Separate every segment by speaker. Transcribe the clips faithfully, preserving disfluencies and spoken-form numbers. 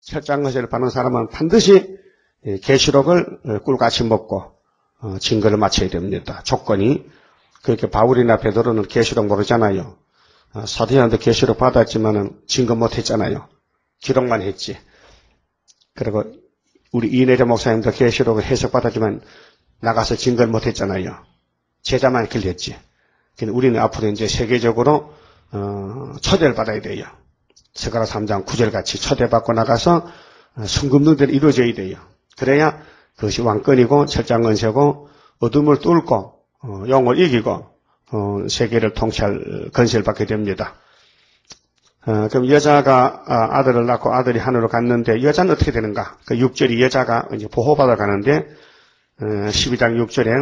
Speaker 1: 철장거세를 받는 사람은 반드시 계시록을 꿀같이 먹고 증거를 마쳐야 됩니다. 조건이. 그렇게 바울이나 베드로는 계시록 모르잖아요. 사도행전도 계시록 받았지만은 증거 못했잖아요. 기록만 했지. 그리고 우리 이내려 목사님도 계시록을 해석받았지만 나가서 증거를 못했잖아요. 제자만 길렸지. 우리는 앞으로 이제 세계적으로 어, 초대를 받아야 돼요. 스가랴 삼 장 구 절 같이 초대받고 나가서 순금능들이 이루어져야 돼요. 그래야 그것이 왕권이고 철장건세고 어둠을 뚫고 어, 영을 이기고 어, 세계를 통치할 건세를 받게 됩니다. 어, 그럼 여자가 아, 아들을 낳고 아들이 하늘로 갔는데 여자는 어떻게 되는가? 그 육 절이 여자가 이제 보호받아 가는데 어, 십이 장 육 절에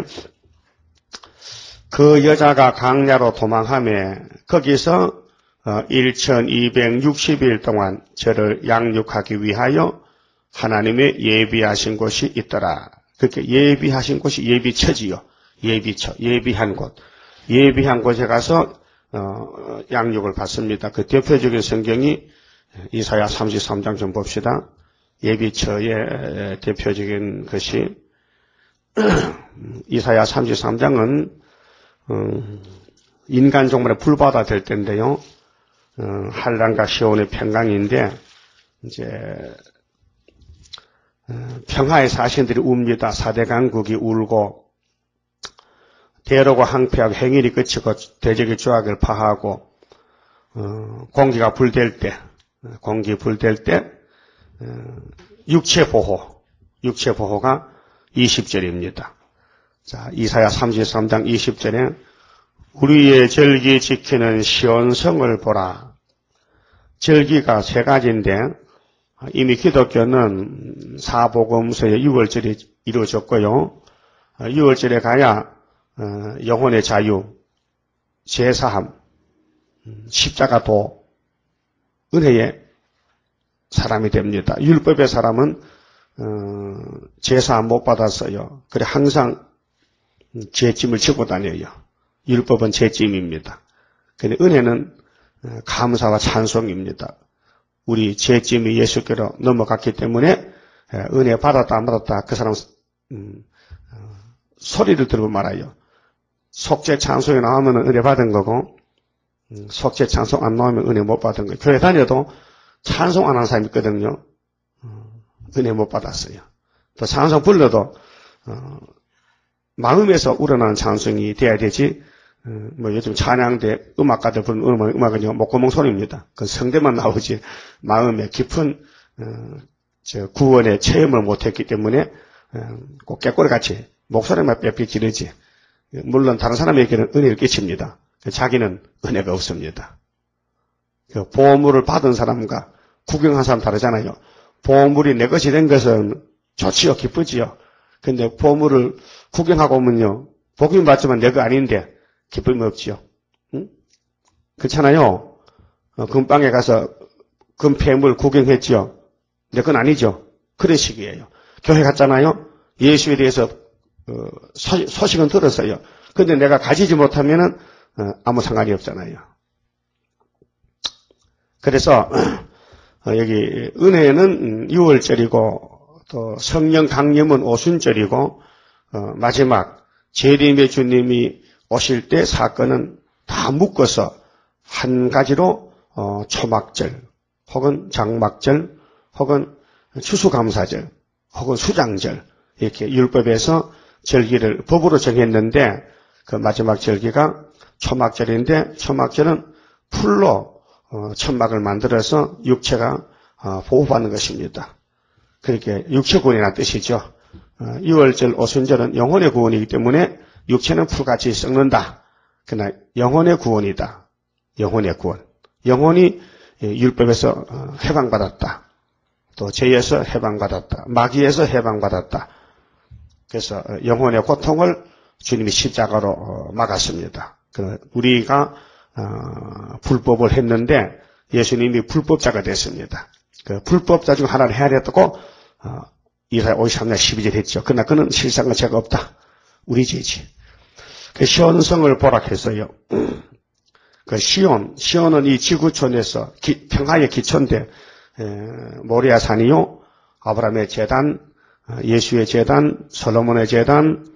Speaker 1: 그 여자가 강야로 도망하며 거기서 천이백육십 일 동안 저를 양육하기 위하여 하나님의 예비하신 곳이 있더라. 그렇게 예비하신 곳이 예비처지요. 예비처, 예비한 곳. 예비한 곳에 가서 어, 양육을 받습니다. 그 대표적인 성경이 이사야 삼십삼 장 좀 봅시다. 예비처의 대표적인 것이 이사야 삼십삼 장은 음, 인간 종말에 불바다 될 때인데요. 어, 한란과 시온의 평강인데 이제 어, 평화의 사신들이 웁니다. 사대 강국이 울고 대로가 항폐하고 행일이 그치고 대적의 조약을 파하고 어, 공기가 불될 때 공기 불될 때 어, 육체 보호 육체 보호가 이십 절입니다. 자, 이사야 삼십삼 장 이십 절에 우리의 절기 지키는 시온성을 보라. 절기가 세 가지인데 이미 기독교는 사복음서의 유월절이 이루어졌고요. 유월절에 가야 영혼의 자유, 제사함, 십자가도, 은혜의 사람이 됩니다. 율법의 사람은 제사함 못 받았어요. 그래 항상 죄짐을 지고 다녀요. 율법은 죄짐입니다. 근데 은혜는 감사와 찬송입니다. 우리 죄짐이 예수께로 넘어갔기 때문에 은혜 받았다 안 받았다 그 사람 음, 어, 소리를 들고 말아요. 속죄 찬송이 나오면 은혜 받은 거고 음, 속죄 찬송 안 나오면 은혜 못 받은 거예요. 교회 다녀도 찬송 안 하는 사람이 있거든요. 어, 은혜 못 받았어요. 또 찬송 불러도 어, 마음에서 우러나는 찬송이 돼야 되지. 어, 뭐 요즘 찬양대 음악가들 부르는 음악, 음악은 목구멍 소리입니다. 그 성대만 나오지 마음에 깊은 어, 저 구원의 체험을 못했기 때문에 어, 꼭 깨꼬리같이 목소리만 빽빽 지르지. 물론 다른 사람에게는 은혜를 끼칩니다. 자기는 은혜가 없습니다. 그 보물을 받은 사람과 구경한 사람 다르잖아요. 보물이 내 것이 된 것은 좋지요, 기쁘지요. 근데 보물을 구경하고 오면요, 복임 받지만 내 거 아닌데 기쁨이 없지요. 응? 그렇잖아요. 어, 금방에 가서 금폐물 구경했지요. 내 건 아니죠. 그런 식이에요. 교회 갔잖아요. 예수에 대해서 어, 소, 소식은 들었어요. 근데 내가 가지지 못하면은 어, 아무 상관이 없잖아요. 그래서 어, 여기 은혜는 유월절이고 또 성령 강림은 오순절이고 어, 마지막 재림의 주님이 오실 때 사건은 다 묶어서 한 가지로 어, 초막절 혹은 장막절 혹은 추수감사절 혹은 수장절 이렇게 율법에서 절기를 법으로 정했는데 그 마지막 절기가 초막절인데 초막절은 풀로 어, 천막을 만들어서 육체가 어, 보호받는 것입니다. 그렇게 육체 구원이라는 뜻이죠. 어, 유월절 오순절은 영혼의 구원이기 때문에 육체는 풀같이 썩는다. 그러나 영혼의 구원이다. 영혼의 구원. 영혼이 율법에서 해방받았다. 또 죄에서 해방받았다. 마귀에서 해방받았다. 그래서 영혼의 고통을 주님이 십자가로 막았습니다. 우리가 불법을 했는데 예수님이 불법자가 됐습니다. 그 불법자 중 하나를 해야 됐다고 이사야 오십삼 장 십이 절 했죠. 그러나 그는 실상은 죄가 없다. 우리 죄지. 그 시온성을 보라 했어요. 그 시온, 시온은 이 지구촌에서 기, 평화의 기초인데 모리아 산이요, 아브라함의 제단, 예수의 제단, 솔로몬의 제단,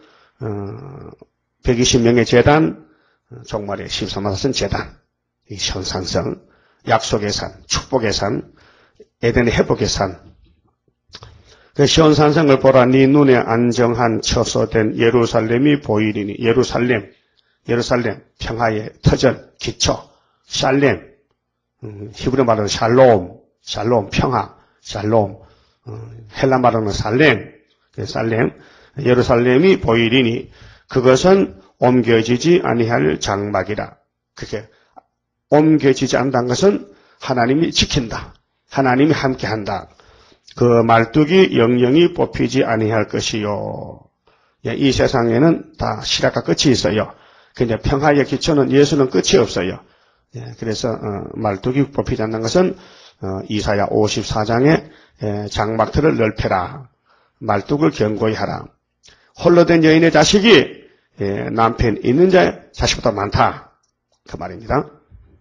Speaker 1: 백이십 명의 제단, 종말의 십삼만 사천 제단, 이 현산성, 약속의 산, 축복의 산, 에덴의 회복의 산. 그 현산성을 보라 네 눈에 안정한 처소된 예루살렘이 보이리니. 예루살렘, 예루살렘, 평화의 터전, 기초, 샬렘, 음, 히브리 말로는 샬롬, 샬롬, 평화, 샬롬, 음, 헬라 말로는 살렘, 살렘, 예루살렘이 보이리니 그것은 옮겨지지 아니할 장막이라. 그게 옮겨지지 않는다는 것은 하나님이 지킨다. 하나님이 함께한다. 그 말뚝이 영영이 뽑히지 아니할 것이요. 이 세상에는 다 시작과 끝이 있어요. 근데 평화의 기초는 예수는 끝이 없어요. 그래서 말뚝이 뽑히지 않는 것은 이사야 오십사 장에 장막틀을 넓혀라. 말뚝을 견고히 하라. 홀로 된 여인의 자식이 남편 있는 자의 자식보다 많다. 그 말입니다.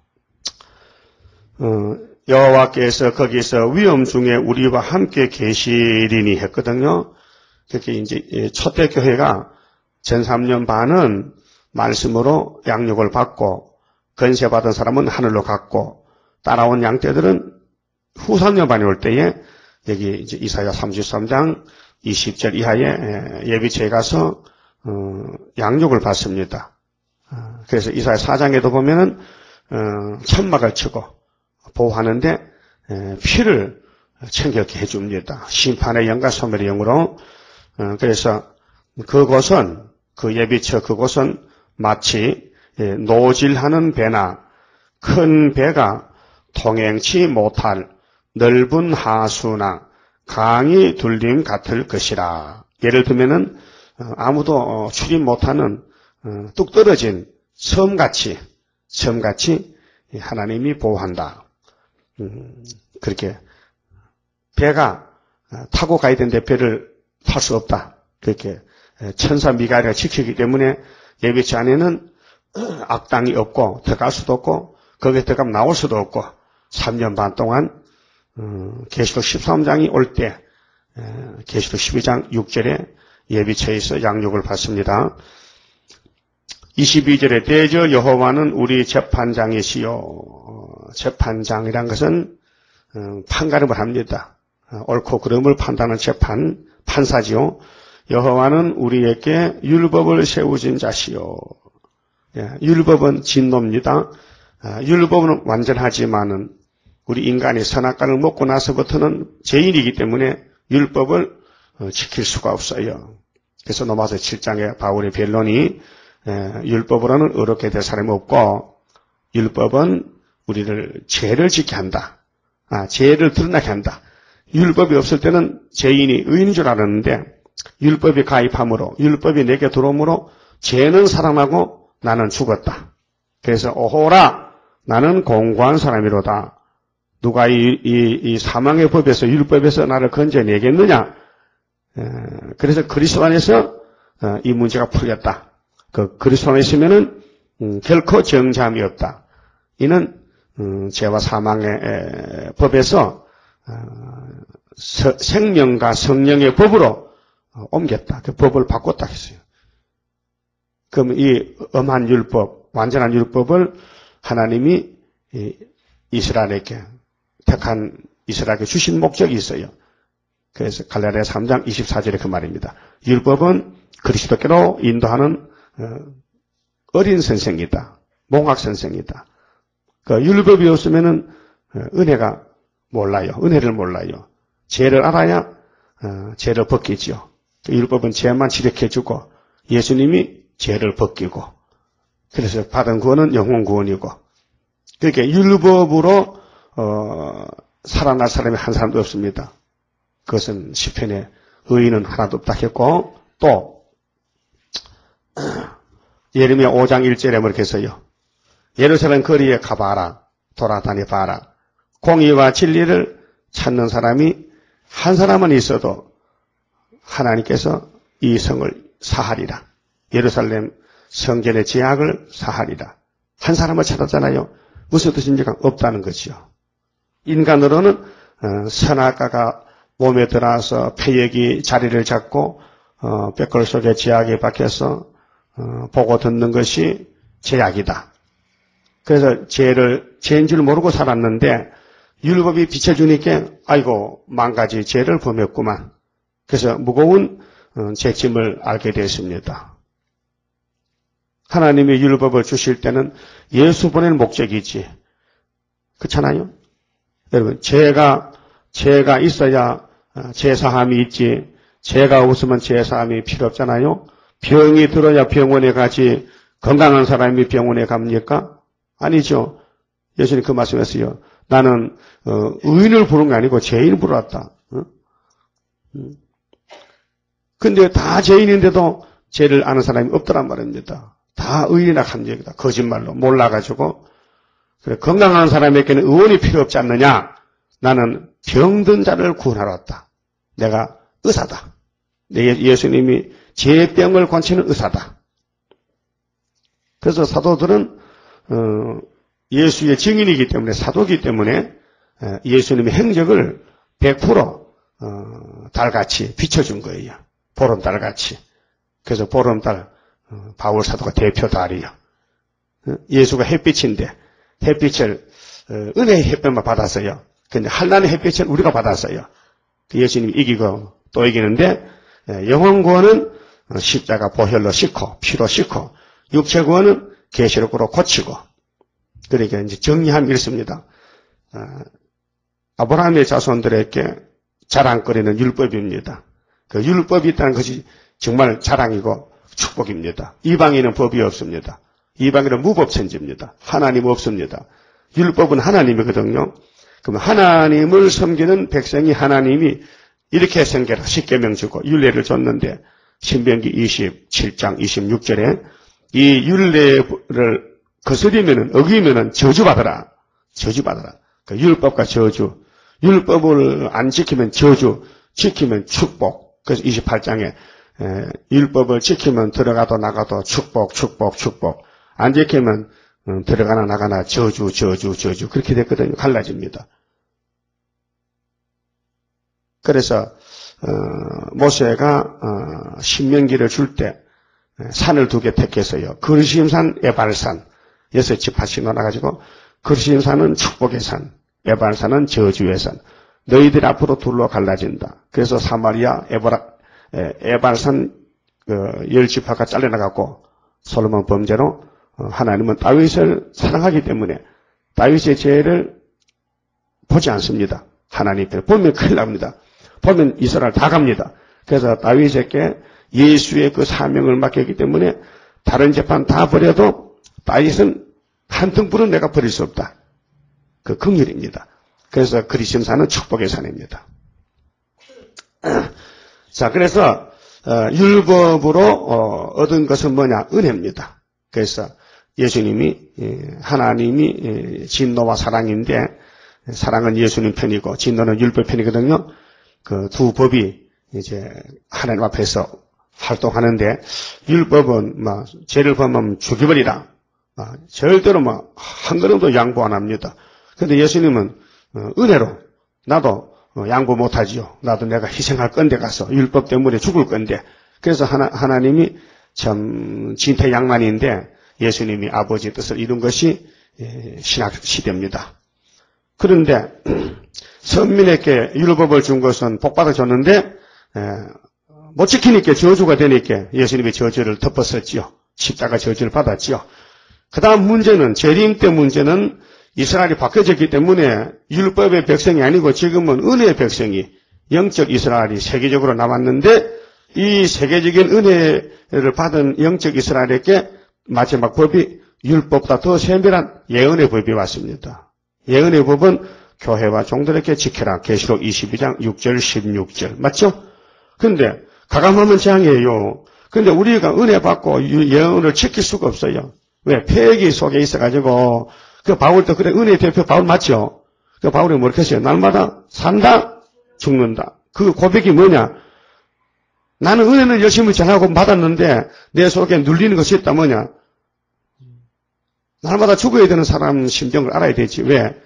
Speaker 1: 여호와께서 거기서 위험 중에 우리와 함께 계시리니 했거든요. 그렇게 이제 초대교회가 전 삼 년 반은 말씀으로 양육을 받고 건세 받은 사람은 하늘로 갔고 따라온 양떼들은 후 삼 년 반이 올 때에 여기 이제 이사야 삼십삼 장 이십 절 이하에 예비처에 가서 어, 양육을 받습니다. 어, 그래서 이사야 사 장에도 보면은 어, 천막을 치고 보호하는데 에, 피를 챙겨게 해줍니다. 심판의 영과 소멸의 영으로. 어, 그래서 그곳은 그 예비처 그곳은 마치 예, 노질하는 배나 큰 배가 통행치 못할 넓은 하수나 강이 둘림 같을 것이라. 예를 들면은 아무도 출입 못하는 뚝 떨어진 섬같이 섬같이 하나님이 보호한다. 그렇게 배가 타고 가야 되는데 배를 탈 수 없다. 그렇게 천사 미가엘이 지키기 때문에 예비처 안에는 악당이 없고 들어갈 수도 없고 거기에 들어가면 나올 수도 없고 삼 년 반 동안 계시록 십삼 장이 올 때 계시록 십이 장 육 절에 예비처에서 양육을 받습니다. 이십이 절에 대저 여호와는 우리 재판장이시요. 재판장이란 것은 판가름을 합니다. 옳고 그름을 판단하는 재판 판사지요. 여호와는 우리에게 율법을 세우신 자시요. 율법은 진노입니다. 율법은 완전하지만은 우리 인간이 선악과를 먹고 나서부터는 죄인이기 때문에 율법을 지킬 수가 없어요. 그래서 로마서 칠 장에 바울의 변론이 율법으로는 의롭게 될 사람이 없고 율법은 우리를 죄를 짓게 한다. 아, 죄를 드러나게 한다. 율법이 없을 때는 죄인이 의인인 줄 알았는데 율법이 가입함으로 율법이 내게 들어옴으로 죄는 살아나고 나는 죽었다. 그래서 오호라 나는 공고한 사람이로다. 누가 이, 이, 이 사망의 법에서 율법에서 나를 건져내겠느냐. 에, 그래서 그리스도 안에서 어, 이 문제가 풀렸다. 그 그리스도 안에 있으면은 음, 결코 정죄함이 없다. 이는 음, 죄와 사망의 에, 법에서 어, 서, 생명과 성령의 법으로 어, 옮겼다. 그 법을 바꿨다 했어요. 그럼 이 엄한 율법, 완전한 율법을 하나님이 이, 이스라엘에게 택한 이스라엘에게 주신 목적이 있어요. 그래서 갈라디아 삼 장 이십사 절에 그 말입니다. 율법은 그리스도께로 인도하는 어린 선생이다. 몽학 선생이다. 그 율법이 없으면은 은혜가 몰라요. 은혜를 몰라요. 죄를 알아야 죄를 벗기지요. 율법은 죄만 지력해주고 예수님이 죄를 벗기고 그래서 받은 구원은 영혼 구원이고 그렇게 율법으로 어, 살아날 사람이 한 사람도 없습니다. 그것은 시편에 의인은 하나도 없다 했고 또 예레미야 오 장 일 절에 이렇게 써요. 예루살렘 거리에 가봐라. 돌아다녀봐라. 공의와 진리를 찾는 사람이 한 사람은 있어도 하나님께서 이 성을 사하리라. 예루살렘 성전의 제약을 사하리라. 한 사람을 찾았잖아요. 무슨 뜻입니까? 없다는 거죠. 인간으로는 어, 선악과가 몸에 들어와서 폐역이 자리를 잡고 어, 뼈골 속에 제약이 박혀서 어, 보고 듣는 것이 죄악이다. 그래서 죄를 죄인 줄 모르고 살았는데 율법이 비춰주니까 아이고 망가지 죄를 범했구만. 그래서 무거운 어, 죄짐을 알게 되었습니다. 하나님이 율법을 주실 때는 예수 보낼 목적이지. 그렇잖아요? 여러분, 죄가, 죄가 있어야 죄사함이 있지, 죄가 없으면 죄사함이 필요 없잖아요? 병이 들어야 병원에 가지, 건강한 사람이 병원에 갑니까? 아니죠. 예수님 그 말씀했어요. 나는, 어, 의인을 부른 게 아니고 죄인을 부르었다. 어? 음. 근데 다 죄인인데도 죄를 아는 사람이 없더란 말입니다. 다 의인이라 함정이다. 거짓말로 몰라가지고. 그래, 건강한 사람에게는 의원이 필요 없지 않느냐? 나는 병든 자를 구원하러 왔다. 내가 의사다. 예수님이 죄병을 고치는 의사다. 그래서 사도들은 어, 예수의 증인이기 때문에, 사도이기 때문에 예수님의 행적을 백 퍼센트 어, 달같이 비춰준 거예요. 보름달같이. 그래서 보름달 바울 사도가 대표 달이요. 예수가 햇빛인데 햇빛을 은혜의 햇빛만 받았어요. 근데 한란의 햇빛을 우리가 받았어요. 예수님이 이기고 또 이기는데 영혼 구원은 십자가 보혈로 씻고 피로 씻고 육체 구원은 계시록으로 고치고. 그러니까 이제 정리하면 이렇습니다. 아브라함의 자손들에게 자랑거리는 율법입니다. 그 율법이 있다는 것이 정말 자랑이고 축복입니다. 이방인은 법이 없습니다. 이방인은 무법천지입니다. 하나님 없습니다. 율법은 하나님이거든요. 그럼 하나님을 섬기는 백성이 하나님이 이렇게 성계라 십계명 주고 율례를 줬는데 신명기 이십칠 장 이십육 절에 이 율례를 거스리면은 어기면은 저주받아라. 저주받아라. 그 율법과 저주. 율법을 안 지키면 저주, 지키면 축복. 그래서 이십팔 장에 에, 율법을 지키면 들어가도 나가도 축복, 축복, 축복. 안 지키면 음, 들어가나 나가나 저주, 저주, 저주. 그렇게 됐거든요. 갈라집니다. 그래서 어, 모세가 어, 신명기를 줄 때 산을 두 개 택했어요. 그르심산, 에발산. 여섯 지파씩 나눠가지고 그르심산은 축복의 산, 에발산은 저주의 산. 너희들이 앞으로 둘로 갈라진다. 그래서 사마리아, 에바라, 에발산 그 열 지파가 잘려나갔고 솔로몬 범죄로 하나님은 다윗을 사랑하기 때문에 다윗의 죄를 보지 않습니다. 하나님 앞에 보면 큰일 납니다. 보면 이스라엘 다 갑니다. 그래서 다윗에게 예수의 그 사명을 맡겼기 때문에 다른 재판 다 버려도 다윗은 한 등불은 내가 버릴 수 없다. 그 긍휼입니다. 그래서 그리심산은 축복의 산입니다. 자, 그래서 어, 율법으로 어, 얻은 것은 뭐냐? 은혜입니다. 그래서 예수님이 하나님이 진노와 사랑인데 사랑은 예수님 편이고 진노는 율법 편이거든요. 그 두 법이 이제 하나님 앞에서 활동하는데 율법은 막 죄를 범하면 죽여버리라. 절대로 막 한 걸음도 양보 안 합니다. 그런데 예수님은 은혜로 나도 양보 못하지요. 나도 내가 희생할 건데 가서 율법 때문에 죽을 건데. 그래서 하나, 하나님이 참 진퇴양만인데 예수님이 아버지의 뜻을 이룬 것이 신약 시대입니다. 그런데 선민에게 율법을 준 것은 복받아 줬는데 못 지키니까 저주가 되니까 예수님이 저주를 덮었었지요. 십자가 저주를 받았지요. 그 다음 문제는 재림 때 문제는 이스라엘이 바뀌어졌기 때문에 율법의 백성이 아니고 지금은 은혜의 백성이 영적 이스라엘이 세계적으로 남았는데 이 세계적인 은혜를 받은 영적 이스라엘에게 마지막 법이 율법보다 더 세밀한 예언의 법이 왔습니다. 예언의 법은 교회와 종들에게 지켜라. 계시록 이십이 장 육 절 십육 절 맞죠? 그런데 가감하면 재앙이에요. 그런데 우리가 은혜 받고 예언을 지킬 수가 없어요. 왜? 폐역이 속에 있어가지고 그 바울도 그래 은혜의 대표 바울 맞죠? 그 바울이 뭐렇게 했어요? 날마다 산다 죽는다. 그 고백이 뭐냐? 나는 은혜는 열심히 전하고 받았는데 내 속에 눌리는 것이 있다 뭐냐? 날마다 죽어야 되는 사람 심정을 알아야 되지. 왜?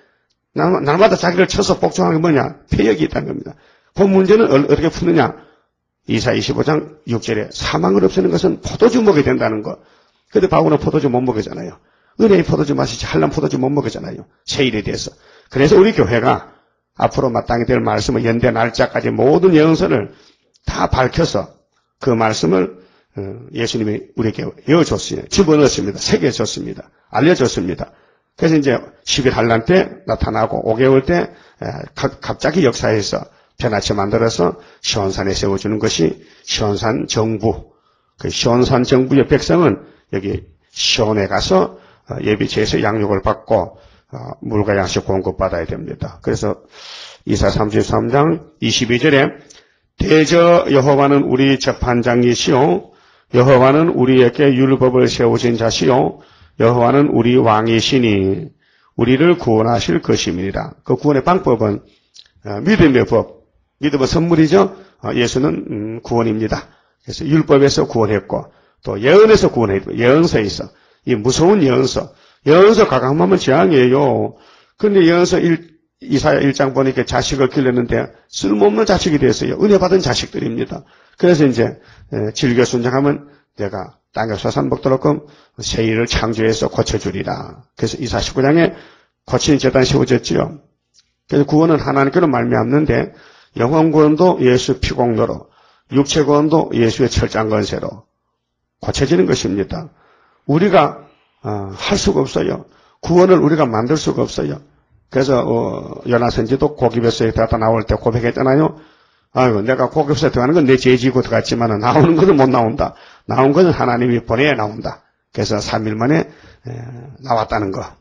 Speaker 1: 날마다 자기를 쳐서 복종하는 게 뭐냐? 폐역이 있다는 겁니다. 그 문제는 어떻게 푸느냐? 이사 이십오 장 육 절에 사망을 없애는 것은 포도주 먹어야 된다는 거. 근데 바울은 포도주 못 먹잖아요. 은혜의 포도주 마시지 한란 포도주 못 먹잖아요. 세일에 대해서. 그래서 우리 교회가 앞으로 마땅히 될 말씀을 연대 날짜까지 모든 예언서를 다 밝혀서 그 말씀을 예수님이 우리에게 외워줬어요. 집어넣었습니다. 새겨줬습니다. 알려줬습니다. 그래서 이제 십일 한란 때 나타나고 오 개월 때 갑자기 역사에서 변화체 만들어서 시온산에 세워주는 것이 시온산 정부. 그 시온산 정부의 백성은 여기 시온에 가서 예비체에서 양육을 받고 물과 양식 공급받아야 됩니다. 그래서 이사 삼십삼 장 이십이 절에 대저 여호와는 우리 재판장이시요 여호와는 우리에게 율법을 세우신 자시요 여호와는 우리 왕이시니 우리를 구원하실 것입니다. 그 구원의 방법은 믿음의 법, 믿음은 선물이죠. 예수는 구원입니다. 그래서 율법에서 구원했고 또 예언에서 구원했고 예언서에서 이 무서운 예언서, 예언서 가감하면 재앙이에요. 그런데 예언서 일, 이사야 일 장 보니까 자식을 길렀는데 쓸모없는 자식이 됐어요. 은혜 받은 자식들입니다. 그래서 이제 즐겨 순종하면 내가 땅에 소산 먹도록끔 세일을 창조해서 고쳐주리라. 그래서 이사 십구 장에 고치는 제단 세워졌지요. 그래서 구원은 하나님께로 말미암는데 영혼 구원도 예수 피공로로 육체 구원도 예수의 철장 건세로 고쳐지는 것입니다. 우리가 어, 할 수가 없어요. 구원을 우리가 만들 수가 없어요. 그래서 어, 요나선지도 고기벼스에 들어갔다 나올 때 고백했잖아요. 아이고 내가 고기벼스에 들어가는 건 내 죄지고 들어갔지만 나오는 것은 못 나온다. 나온 것은 하나님이 보내야 나온다. 그래서 삼 일 만에 에, 나왔다는 거.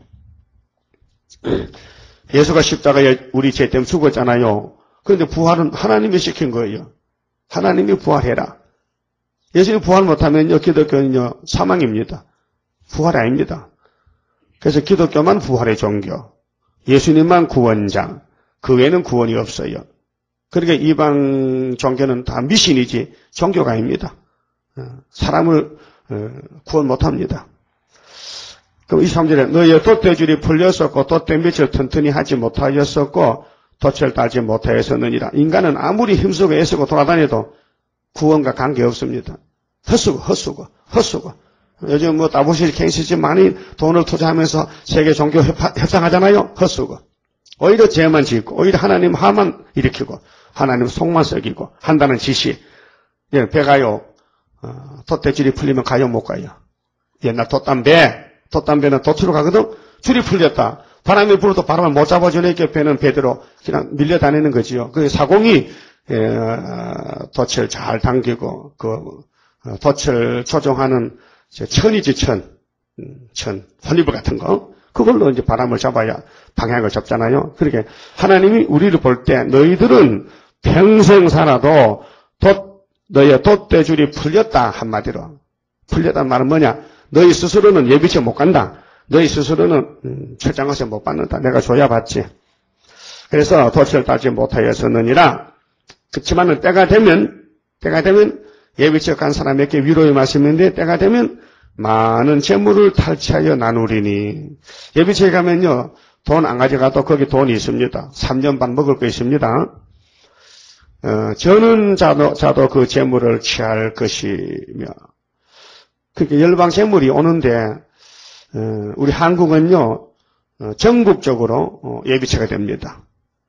Speaker 1: 예수가 십자가에 우리 죄 때문에 죽었잖아요. 그런데 부활은 하나님이 시킨 거예요. 하나님이 부활해라. 예수님이 부활 못하면요 기독교는요 사망입니다. 부활이 아닙니다. 그래서 기독교만 부활의 종교, 예수님만 구원장, 그 외에는 구원이 없어요. 그러니까 이방 종교는 다 미신이지 종교가 아닙니다. 사람을 구원 못합니다. 그럼 이십삼 절에 너의 돛대줄이 풀렸었고 돛대밑을 튼튼히 하지 못하였었고 돛을 달지 못하였었느니라. 인간은 아무리 힘쓰고 애쓰고 돌아다녀도 구원과 관계없습니다. 헛수고 헛수고 헛수고. 요즘 뭐 다보시 케이스지 많이 돈을 투자하면서 세계 종교 협상하잖아요. 헛수고. 오히려 죄만 짓고 오히려 하나님 화만 일으키고 하나님 속만 썩이고 한다는 지시. 예, 배가요. 어, 돛대줄이 풀리면 가요 못 가요. 옛날 돛담배. 돛담배는 돛으로 가거든. 줄이 풀렸다. 바람이 불어도 바람을 못 잡아주니까 배는 배대로 그냥 밀려다니는 거지요. 그 사공이 예, 돛을 잘 당기고 그 돛을 조종하는 천이지 천, 천, 혼리버 같은 거 그걸로 이제 바람을 잡아야 방향을 잡잖아요. 그렇게 하나님이 우리를 볼 때 너희들은 평생 살아도 돛, 너의 돛대줄이 풀렸다 한마디로. 풀렸다는 말은 뭐냐? 너희 스스로는 예비체 못 간다. 너희 스스로는 음, 철장것에 못 받는다. 내가 줘야 받지. 그래서 돛을 달지 못하였었느니라. 그렇지만은 때가 되면 때가 되면 예비체 간 사람에게 위로의 말씀인데 때가 되면 많은 재물을 탈취하여 나누리니. 예비체에 가면요 돈 안 가져가도 거기 돈이 있습니다. 삼 년 반 먹을 거 있습니다. 어, 저는 자도 자도 그 재물을 취할 것이며. 그렇게 열방 재물이 오는데 어, 우리 한국은요 어, 전국적으로 어, 예비체가 됩니다.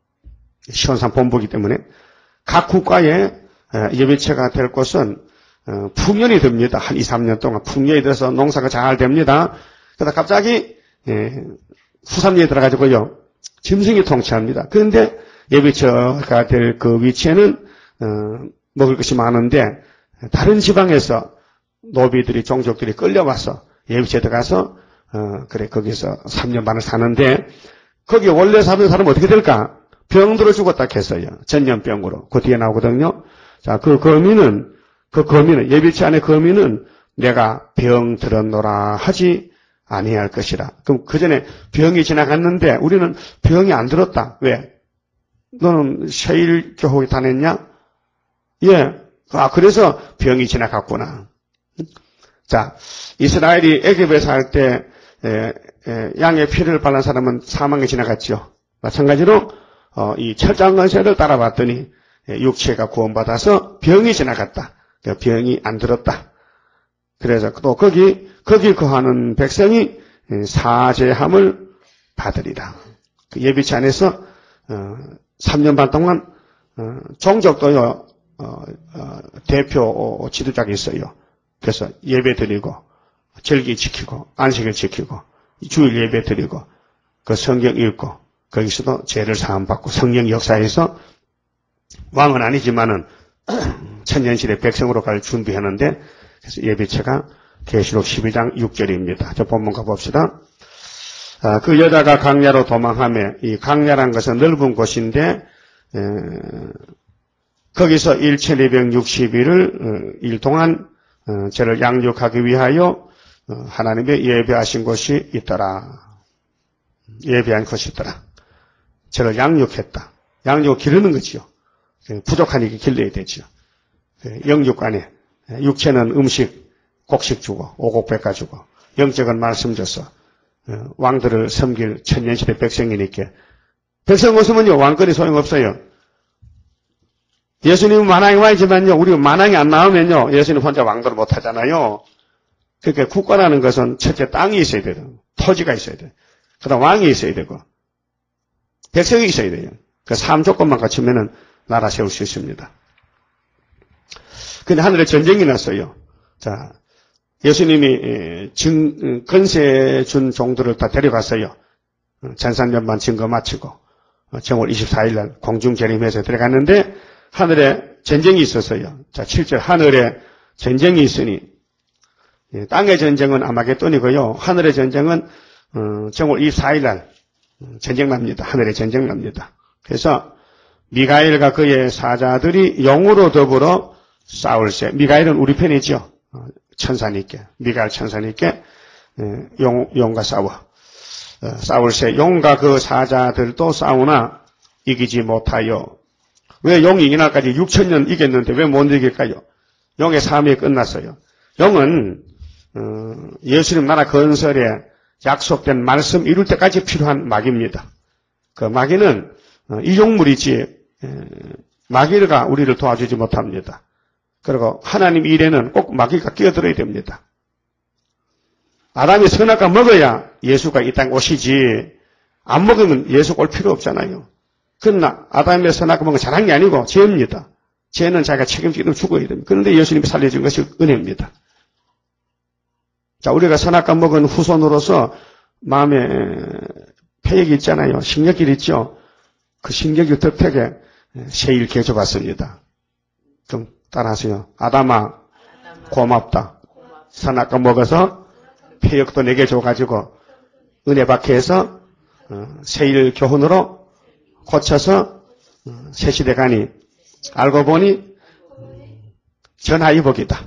Speaker 1: 시온산 본부이기 때문에 각 국가에 예비체가 될 곳은 어, 풍년이 됩니다. 한 이, 삼 년 동안 풍년이 돼서 농사가 잘 됩니다. 그러다 갑자기 예, 후삼년이 들어가지고요 짐승이 통치합니다. 그런데 예비체가 될 그 위치에는 어, 먹을 것이 많은데 다른 지방에서 노비들이 종족들이 끌려와서 예비체에 들어가서 어, 그래 거기서 삼 년 반을 사는데 거기 원래 사는 사람은 어떻게 될까? 병들어 죽었다 했어요. 전염병으로. 그 뒤에 나오거든요. 자, 그 거민은, 그 거민은, 예비체 안의 거민은 내가 병 들었노라 하지 아니할 것이라. 그럼 그 전에 병이 지나갔는데 우리는 병이 안 들었다. 왜? 너는 세일 교회 다녔냐? 예. 아, 그래서 병이 지나갔구나. 자, 이스라엘이 애굽에 살 때, 에, 에, 양의 피를 발란 사람은 사망에 지나갔죠. 마찬가지로 어, 이 철장건세를 따라봤더니 육체가 구원받아서 병이 지나갔다. 병이 안 들었다. 그래서 또 거기 거기 거하는 백성이 사죄함을 받으리라. 그 예비치 안에서 어, 삼 년 반 동안 어, 종족도요 어, 어, 대표 지도자가 있어요. 그래서 예배 드리고 절기 지키고 안식을 지키고 주일 예배 드리고 그 성경 읽고 거기서도 죄를 사함받고 성령 역사에서 왕은 아니지만은 천년시대 백성으로 갈 준비하는데 그래서 예배체가 계시록 십이 장 육 절입니다. 저 본문 가봅시다. 아, 그 여자가 강야로 도망하며 이 강야란 것은 넓은 곳인데 에, 거기서 천이백육십 일을 일 동안 어, 저를 양육하기 위하여 어, 하나님의 예배하신 곳이 있더라. 예배한 것이 있더라. 저를 양육했다. 양육 기르는 거지요. 부족하니까 길러야 되지요. 영육간에 육체는 음식, 곡식 주고 오곡백과 주고 영적은 말씀 줘서 왕들을 섬길 천년시대 백성이니까 백성 없으면요 왕권이 소용없어요. 예수님은 만왕이 와야지만요 우리 만왕이 안 나오면요 예수님 혼자 왕들을 못하잖아요. 그러니까 국가라는 것은 첫째 땅이 있어야 돼요. 토지가 있어야 돼요. 그 다음 왕이 있어야 되고 백성이 있어야 돼요. 그 삼 조건만 갖추면은 나라 세울 수 있습니다. 근데 하늘에 전쟁이 났어요. 자, 예수님이 증, 건세 준 종들을 다 데려갔어요. 천삼년반 증거 마치고 정월 이십사 일 날 공중 재림해서 들어갔는데 하늘에 전쟁이 있었어요. 자, 칠 절 하늘에 전쟁이 있으니 땅의 전쟁은 아마겟돈이고요. 하늘의 전쟁은 정월 이십사 일 날 전쟁 납니다. 하늘에 전쟁 납니다. 그래서 미가엘과 그의 사자들이 용으로 더불어 싸울세. 미가엘은 우리 편이죠. 천사니까. 미가엘 천사니까 용, 용과 싸워. 싸울세. 용과 그 사자들도 싸우나 이기지 못하여. 왜 용이 이날까지 육천 년 이겼는데 왜 못 이길까요? 용의 삶이 끝났어요. 용은 예수님 나라 건설에 약속된 말씀 이룰 때까지 필요한 마귀입니다. 그 마귀는 이용물이지 마귀가 우리를 도와주지 못합니다. 그리고 하나님 일에는 꼭 마귀가 끼어들어야 됩니다. 아담이 선악과 먹어야 예수가 이 땅에 오시지 안 먹으면 예수가 올 필요 없잖아요. 그러나 아담의 선악과 먹은 건 잘한 게 아니고 죄입니다. 죄는 자기가 책임지고 죽어야 됩니다. 그런데 예수님이 살려준 것이 은혜입니다. 자, 우리가 선악과 먹은 후손으로서 마음에 폐역이 있잖아요. 신경길 있죠. 그 신경길 덕택에 세일 개줘봤습니다. 좀 따라하세요. 아담아, 고맙다. 선악과 먹어서 폐역도 내게 줘가지고 은혜 받게 해서 세일 교훈으로 고쳐서 새 시대 가니 알고 보니 전하위복이다.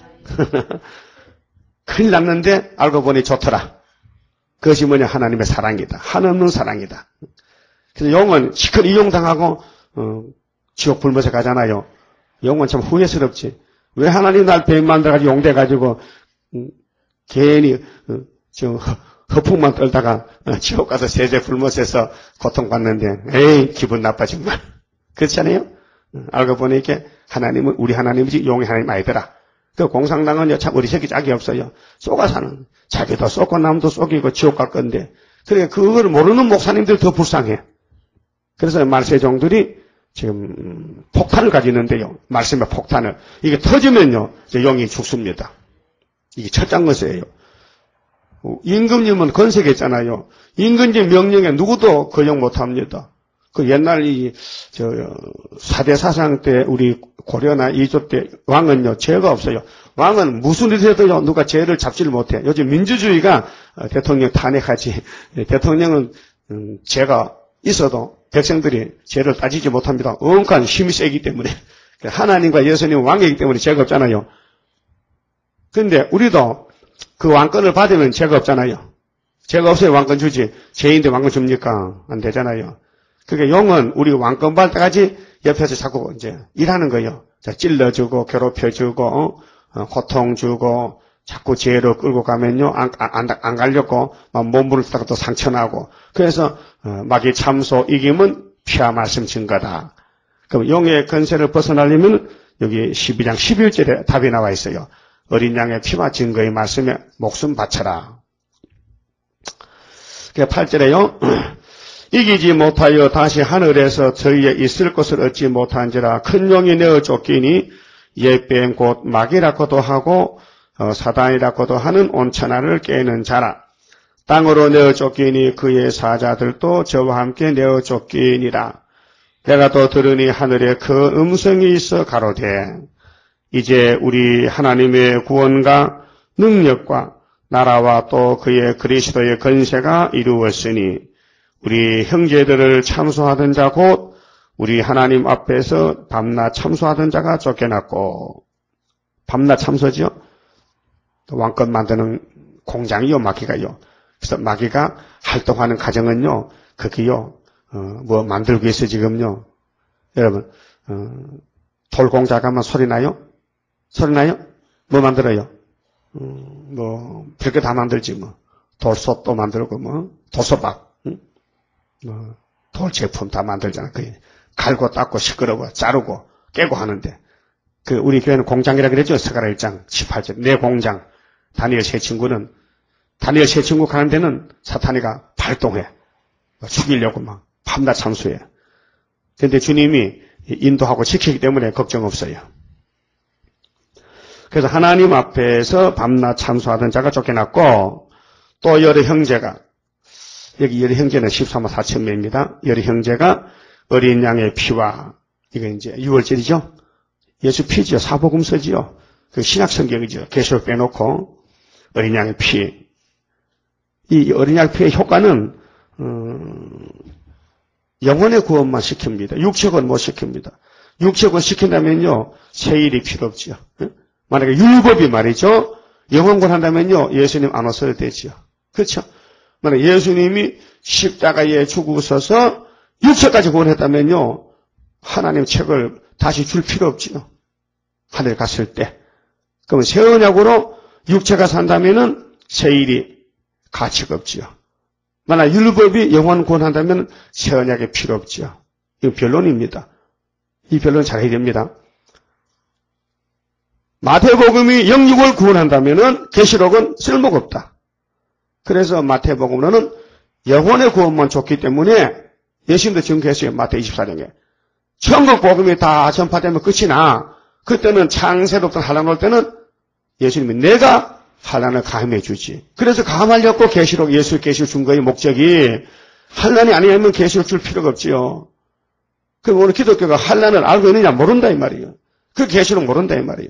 Speaker 1: 큰일 났는데 알고 보니 좋더라. 그것이 뭐냐? 하나님의 사랑이다. 한없는 사랑이다. 그래서 용은 시컷 이용당하고 어, 지옥 불못에 가잖아요. 용은 참 후회스럽지. 왜 하나님 날 뱀 만들어가지고 용돼가지고 음, 괜히 어, 저 허풍만 떨다가 어, 지옥 가서 세제 불못에서 고통받는데 에이 기분 나빠 정말. 그렇잖아요. 어, 알고 보니 이게 하나님은 우리 하나님이지 용의 하나님 아니더라. 그 공산당은 참 우리 새끼 짝이 없어요. 쏘가 사는. 자기도 쏘고 남도 쏘기고 지옥 갈 건데. 그러니까 그걸 모르는 목사님들 더 불쌍해. 그래서 말세종들이 지금 폭탄을 가지는데요. 말씀의 폭탄을. 이게 터지면요. 용이 죽습니다. 이게 첫장 것이에요. 임금님은 건색했잖아요. 임금님 명령에 누구도 거역 못합니다. 그 옛날 이, 저, 사대 사상 때 우리 고려나 이조 때 왕은요, 죄가 없어요. 왕은 무슨 일을 해도요, 누가 죄를 잡지를 못해. 요즘 민주주의가 대통령 탄핵하지. 대통령은, 음, 죄가 있어도 백성들이 죄를 따지지 못합니다. 엄한 힘이 세기 때문에. 하나님과 예수님 왕이기 때문에 죄가 없잖아요. 근데 우리도 그 왕권을 받으면 죄가 없잖아요. 죄가 없어야 왕권 주지. 죄인데 왕권 줍니까? 안 되잖아요. 그러니까 용은 우리 왕권 받을 때까지 옆에서 자꾸 이제 일하는 거예요. 자, 찔러주고, 괴롭혀주고, 어? 고통 주고, 자꾸 죄로 끌고 가면요, 안, 안, 안 가려고, 막 몸부를 쓰다가 또 상처나고. 그래서, 어, 마귀 참소 이김은 피와 말씀 증거다. 그럼 용의 권세를 벗어나려면, 여기 십이 장 십일 절에 답이 나와 있어요. 어린 양의 피와 증거의 말씀에 목숨 바쳐라. 팔 절에요. 이기지 못하여 다시 하늘에서 저희의 있을 것을 얻지 못한지라 큰 용이 내어 쫓기니 옛뱀 곧 마귀라고도 하고 어, 사단이라고도 하는 온천하를 깨는 자라. 땅으로 내어 쫓기니 그의 사자들도 저와 함께 내어 쫓기니라. 내가 또 들으니 하늘에 그 음성이 있어 가로되 이제 우리 하나님의 구원과 능력과 나라와 또 그의 그리스도의 권세가 이루었으니 우리 형제들을 참소하던 자 곧 우리 하나님 앞에서 밤낮 참소하던 자가 쫓겨났고. 밤낮 참소죠. 왕권 만드는 공장이요, 마귀가요. 그래서 마귀가 활동하는 과정은요, 그게요, 어, 뭐 만들기 위해서 지금요, 여러분, 어, 돌공장 가면 소리 나요? 소리 나요? 뭐 만들어요? 어, 뭐, 별게 다 만들지, 뭐. 돌솥도 만들고, 뭐, 돌솥밥, 응? 뭐, 돌 제품 다 만들잖아. 그 갈고 닦고 시끄러워, 자르고, 깨고 하는데. 그, 우리 교회는 공장이라 그랬죠? 스가랴 일 장 십팔 절. 내 공장. 다니엘 세 친구는, 다니엘 세 친구 가는 데는 사탄이가 발동해. 죽이려고 막, 밤낮 참수해. 근데 주님이 인도하고 지키기 때문에 걱정 없어요. 그래서 하나님 앞에서 밤낮 참수하던 자가 쫓겨났고, 또 여러 형제가, 여기 여러 형제는 십삼만 사천 명입니다. 여러 형제가 어린 양의 피와, 이거 이제 유월 절이죠? 예수 피지요. 사복음서지요. 그 신약 성경이죠. 계시록 빼놓고, 어린 양의 피. 이 어린 양의 피의 효과는, 음, 영혼의 구원만 시킵니다. 육체구원 못 시킵니다. 육체구원 시킨다면요, 세일이 필요 없지요. 만약에 율법이 말이죠, 영혼구원 한다면요, 예수님 안 오셔도 되지요. 그렇죠? 만약 예수님이 십자가에 죽으셔서 육체까지 구원했다면요, 하나님 책을 다시 줄 필요 없지요. 하늘 갔을 때. 그러면 새 언약으로 육체가 산다면은 세일이 가치가 없지요. 만약 율법이 영혼 구원한다면 새 언약이 필요 없지요. 이건 변론입니다. 이 변론 잘 해야 됩니다. 마태복음이 영육을 구원한다면은 계시록은 쓸모가 없다. 그래서 마태복음으로는 영혼의 구원만 줬기 때문에 예수님도 증거했어요. 마태 이십사 장에. 천국 복음이 다 전파되면 끝이 나. 그때는 창세로부터 환란 올 때는 예수님이 내가 환란을 가함해 주지. 그래서 가함하려고 계시록 예수 계시록 준 거의 목적이 환란이 아니면 계시록 줄 필요가 없지요. 그럼 오늘 기독교가 환란을 알고 있느냐 모른다 이 말이에요. 그 계시록 모른다 이 말이에요.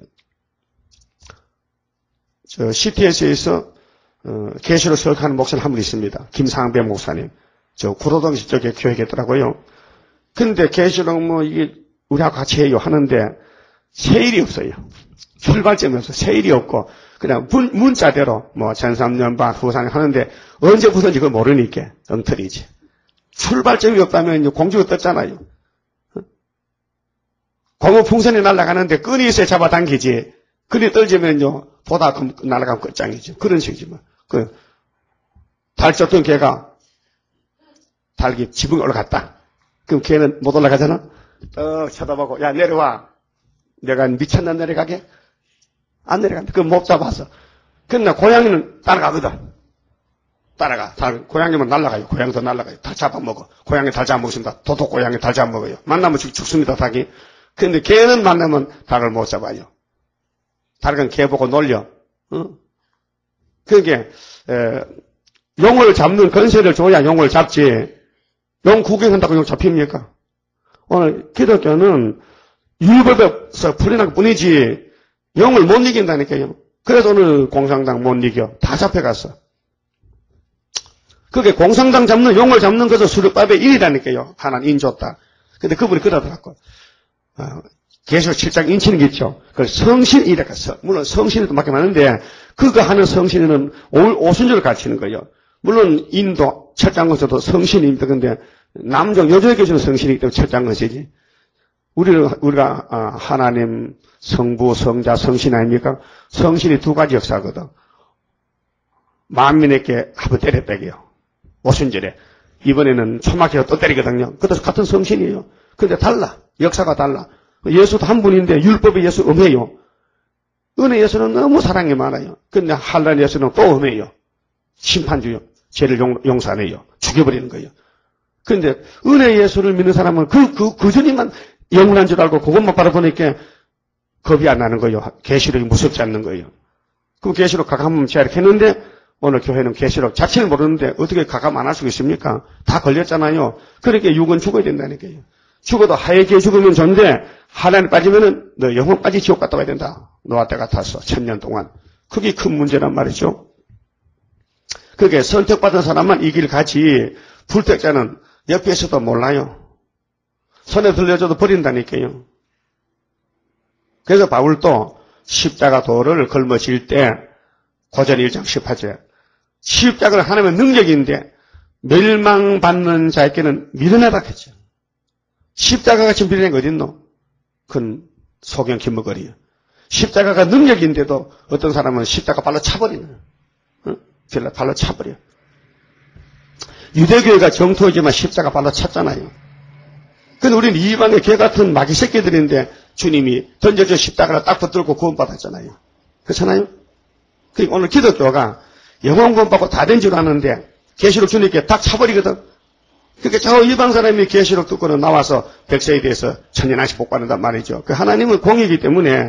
Speaker 1: 저 씨티에스에서 어, 계시록 설교하는 목사님 한 분 있습니다. 김상배 목사님. 저 구로동 쪽에 교회에 있더라고요. 근데 계시록 뭐 이게 우리하고 같이 해요 하는데 세일이 없어요. 출발점이 없어. 세일이 없고 그냥 문, 문자대로 뭐 천삼년반 후산 하는데 언제부터인지 그걸 모르니까 엉터리지. 출발점이 없다면 공주가 떴잖아요. 고무 풍선이 날아가는데 끈이 있어야 잡아당기지. 끈이 떨어지면요 보다 날아가면 끝장이죠. 그런 식이지만 그 달 쫓던 개가 달기 지붕에 올라갔다. 그럼 걔는 못 올라가잖아. 어 쳐다보고 야 내려와. 내가 미쳤나 내려가게? 안 내려간다. 그럼 못 잡아서. 근데 고양이는 따라가거든. 따라가. 달, 고양이면 날아가요. 고양이도 날아가요. 다 잡아먹어. 고양이 달 잡아먹습니다. 도둑 고양이 달 잡아먹어요. 만나면 죽, 죽습니다, 닭이. 근데 개는 만나면 닭을 못 잡아요. 닭은 개 보고 놀려. 어? 그게, 에, 용을 잡는 건세를 줘야 용을 잡지. 용 구경한다고 용 잡힙니까? 오늘 기독교는 율법에서 풀려난 것 뿐이지 영을 못 이긴다니까요. 그래서 오늘 공산당 못 이겨. 다 잡혀갔어. 그게 공산당 잡는 용을 잡는 것은 수렵밥의 일이라니까요. 하나는 인줬다. 근데 그분이 그러더라고요. 어, 계속 칠 장 인치는 게 있죠. 그걸 성신이라고 써. 물론 성신에도 맞게 많은데 그거 하는 성신에는 오순절을 가르치는 거예요. 물론 인도 칠 장에서도 성신입니다. 근데 남종 여조에 계시는 성신이기 때문에 칠 장은 쓰지. 우리는, 우리가, 하나님, 성부, 성자, 성신 아닙니까? 성신이 두 가지 역사거든. 만민에게 한번 때려빼기요. 오순절에. 이번에는 초막해서 또 때리거든요. 그것도 같은 성신이에요. 근데 달라. 역사가 달라. 예수도 한 분인데 율법의 예수 엄해요. 은혜 예수는 너무 사랑이 많아요. 근데 한란 예수는 또 엄해요. 심판주요. 죄를 용, 용서 안 해요. 죽여버리는 거예요. 근데 은혜 예수를 믿는 사람은 그, 그, 그 전이만 영원한 줄 알고 그것만 바라보니까 겁이 안 나는 거예요. 계시록이 무섭지 않는 거예요. 그럼 계시록 가감하면 제가 이렇게 했는데 오늘 교회는 계시록 자체를 모르는데 어떻게 가감 안 할 수 있습니까? 다 걸렸잖아요. 그러니까 육은 죽어야 된다니까요. 죽어도 하얗게 죽으면 좋은데 하나님 빠지면은 너 영혼까지 지옥 갔다 와야 된다. 노아 때 같아서 천년 동안. 그게 큰 문제란 말이죠. 그게 선택받은 사람만 이 길 가지 불택자는 옆에서도 몰라요. 손에 들려줘도 버린다니까요. 그래서 바울도 십자가 도를 걸머질 때 고전 일 장 십팔 절 십자가는 하나님의 능력인데 멸망받는 자에게는 미련하다 했죠. 십자가가 지금 미련한 게 어딨노? 그건 소경 김먹거리요. 십자가가 능력인데도 어떤 사람은 십자가 발로 차버리는 어? 발로 차버려. 유대교회가 정토이지만 십자가 발로 찼잖아요. 근데 우리는 이방의 개 같은 마귀 새끼들인데 주님이 던져준 십자가를 딱 붙들고 구원받았잖아요. 그렇잖아요? 그러니까 오늘 기독교가 영원 구원받고 다 된 줄 아는데 계시록 주님께 딱 차버리거든. 그러니까 저 이방 사람이 계시록 듣고는 나와서 백세에 대해서 천년한씩 복받는단 말이죠. 그 하나님은 공이기 때문에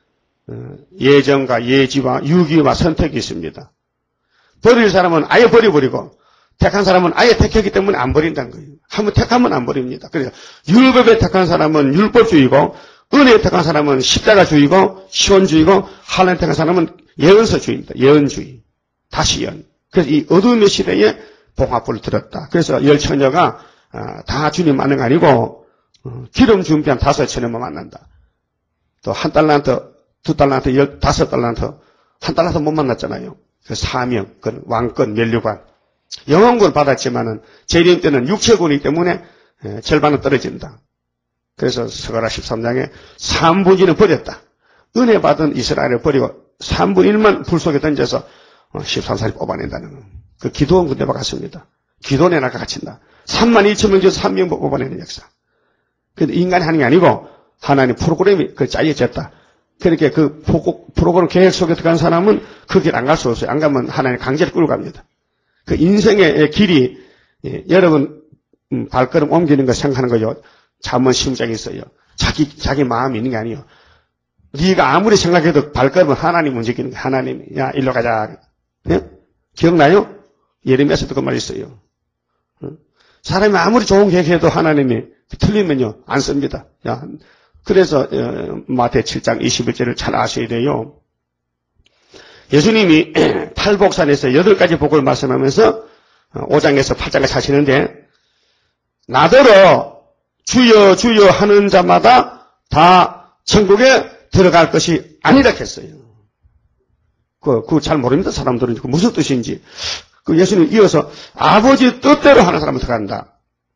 Speaker 1: 예정과 예지와 유기와 선택이 있습니다. 버릴 사람은 아예 버려버리고 택한 사람은 아예 택했기 때문에 안 버린다는 거예요. 한번 택하면 안 버립니다. 그래서 율법에 택한 사람은 율법주의고 은혜에 택한 사람은 십자가주의고 시온주의고 하나님에 택한 사람은 예언서주의입니다. 예언주의. 다시 예언. 그래서 이 어둠의 시대에 봉합불을 들었다. 그래서 열 처녀가 다 주님 만난 거 아니고 기름 준비한 다섯 처녀만 만난다. 또 한 달란트, 두 달란트, 열 다섯 달란트, 한 달란트 못 만났잖아요. 그 사명, 그 왕권, 면류관. 영원군 받았지만은 재림 때는 육체군이기 때문에 절반은 떨어진다. 그래서 스가랴 십삼 장에 삼분 의 일은 버렸다. 은혜 받은 이스라엘을 버리고 삼분 일만 불 속에 던져서 십삼 살이 뽑아낸다는 거. 그 기도원 군대와 같습니다. 기도원에 나가 갇힌다. 삼만 이천 명 중에서 한 명 뽑아내는 역사. 근데 인간이 하는 게 아니고 하나님 프로그램이 그 짜여졌다. 그렇게 그 프로그램 계획 속에 들어간 사람은 그 길 안 갈 수 없어요. 안 가면 하나님 강제로 끌고 갑니다. 그 인생의 길이, 예, 여러분, 음, 발걸음 옮기는 거 생각하는 거요. 잠언 심장이 있어요. 자기, 자기 마음이 있는 게 아니에요. 네가 아무리 생각해도 발걸음은 하나님 움직이는 거야. 하나님이. 야, 일로 가자. 예? 기억나요? 예레미야서도 그 말 있어요. 어? 사람이 아무리 좋은 계획해도 하나님이 틀리면요, 안 씁니다. 야, 그래서, 어, 마태 칠 장 이십일 절을 잘 아셔야 돼요. 예수님이 팔복산에서 여덟 가지 복을 말씀하면서 오 장에서 팔 장을 하시는데 나더러 주여 주여 하는 자마다 다 천국에 들어갈 것이 아니라 했어요. 그, 그거 잘 모릅니다. 사람들은 그 무슨 뜻인지. 그 예수님 이어서 아버지 뜻대로 하는 사람은 들어간다.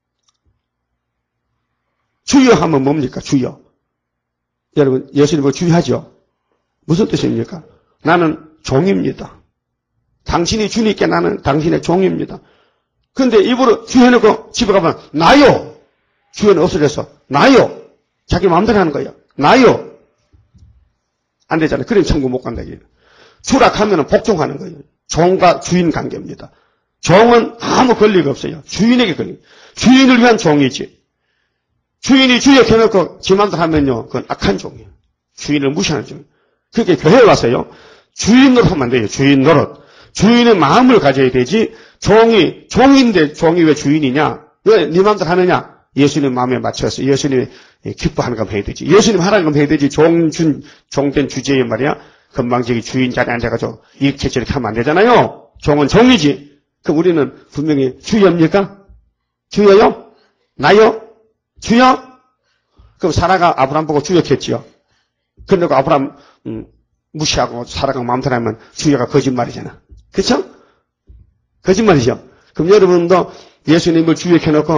Speaker 1: 주여 하면 뭡니까? 주여. 여러분 예수님 뭐 주의하죠? 무슨 뜻입니까? 나는 종입니다. 당신이 주님께 나는 당신의 종입니다. 근데 입으로 주해놓고 집에 가면 나요. 주여는 없어져서 나요. 자기 마음대로 하는 거예요. 나요. 안 되잖아요. 그럼 천국 못 간다. 추락하면 복종하는 거예요. 종과 주인 관계입니다. 종은 아무 권리가 없어요. 주인에게 권리. 주인을 위한 종이지. 주인이 주여 켜놓고 지 마음대로 하면요. 그건 악한 종이에요. 주인을 무시하는 종. 그렇게 교회에 와서요. 주인 노릇 하면 안 돼요. 주인 노릇. 주인의 마음을 가져야 되지. 종이, 종인데 종이 왜 주인이냐? 왜 네 마음대로 하느냐? 예수님 마음에 맞춰서 예수님이 기뻐하는 거 해야 되지. 예수님 하라는 거 해야 되지. 종, 준, 종된 주제에 말이야. 건방지게 주인 자리에 앉아가지고 이렇게 저렇게 하면 안 되잖아요. 종은 종이지. 그럼 우리는 분명히 주여입니까? 주여요? 나요? 주여? 그럼 사라가 아브람 보고 주여했지요. 그런데 아브람 음, 무시하고 사라가 마음대로 하면 주여가 거짓말이잖아. 그렇죠? 거짓말이죠. 그럼 여러분도 예수님을 주여해놓고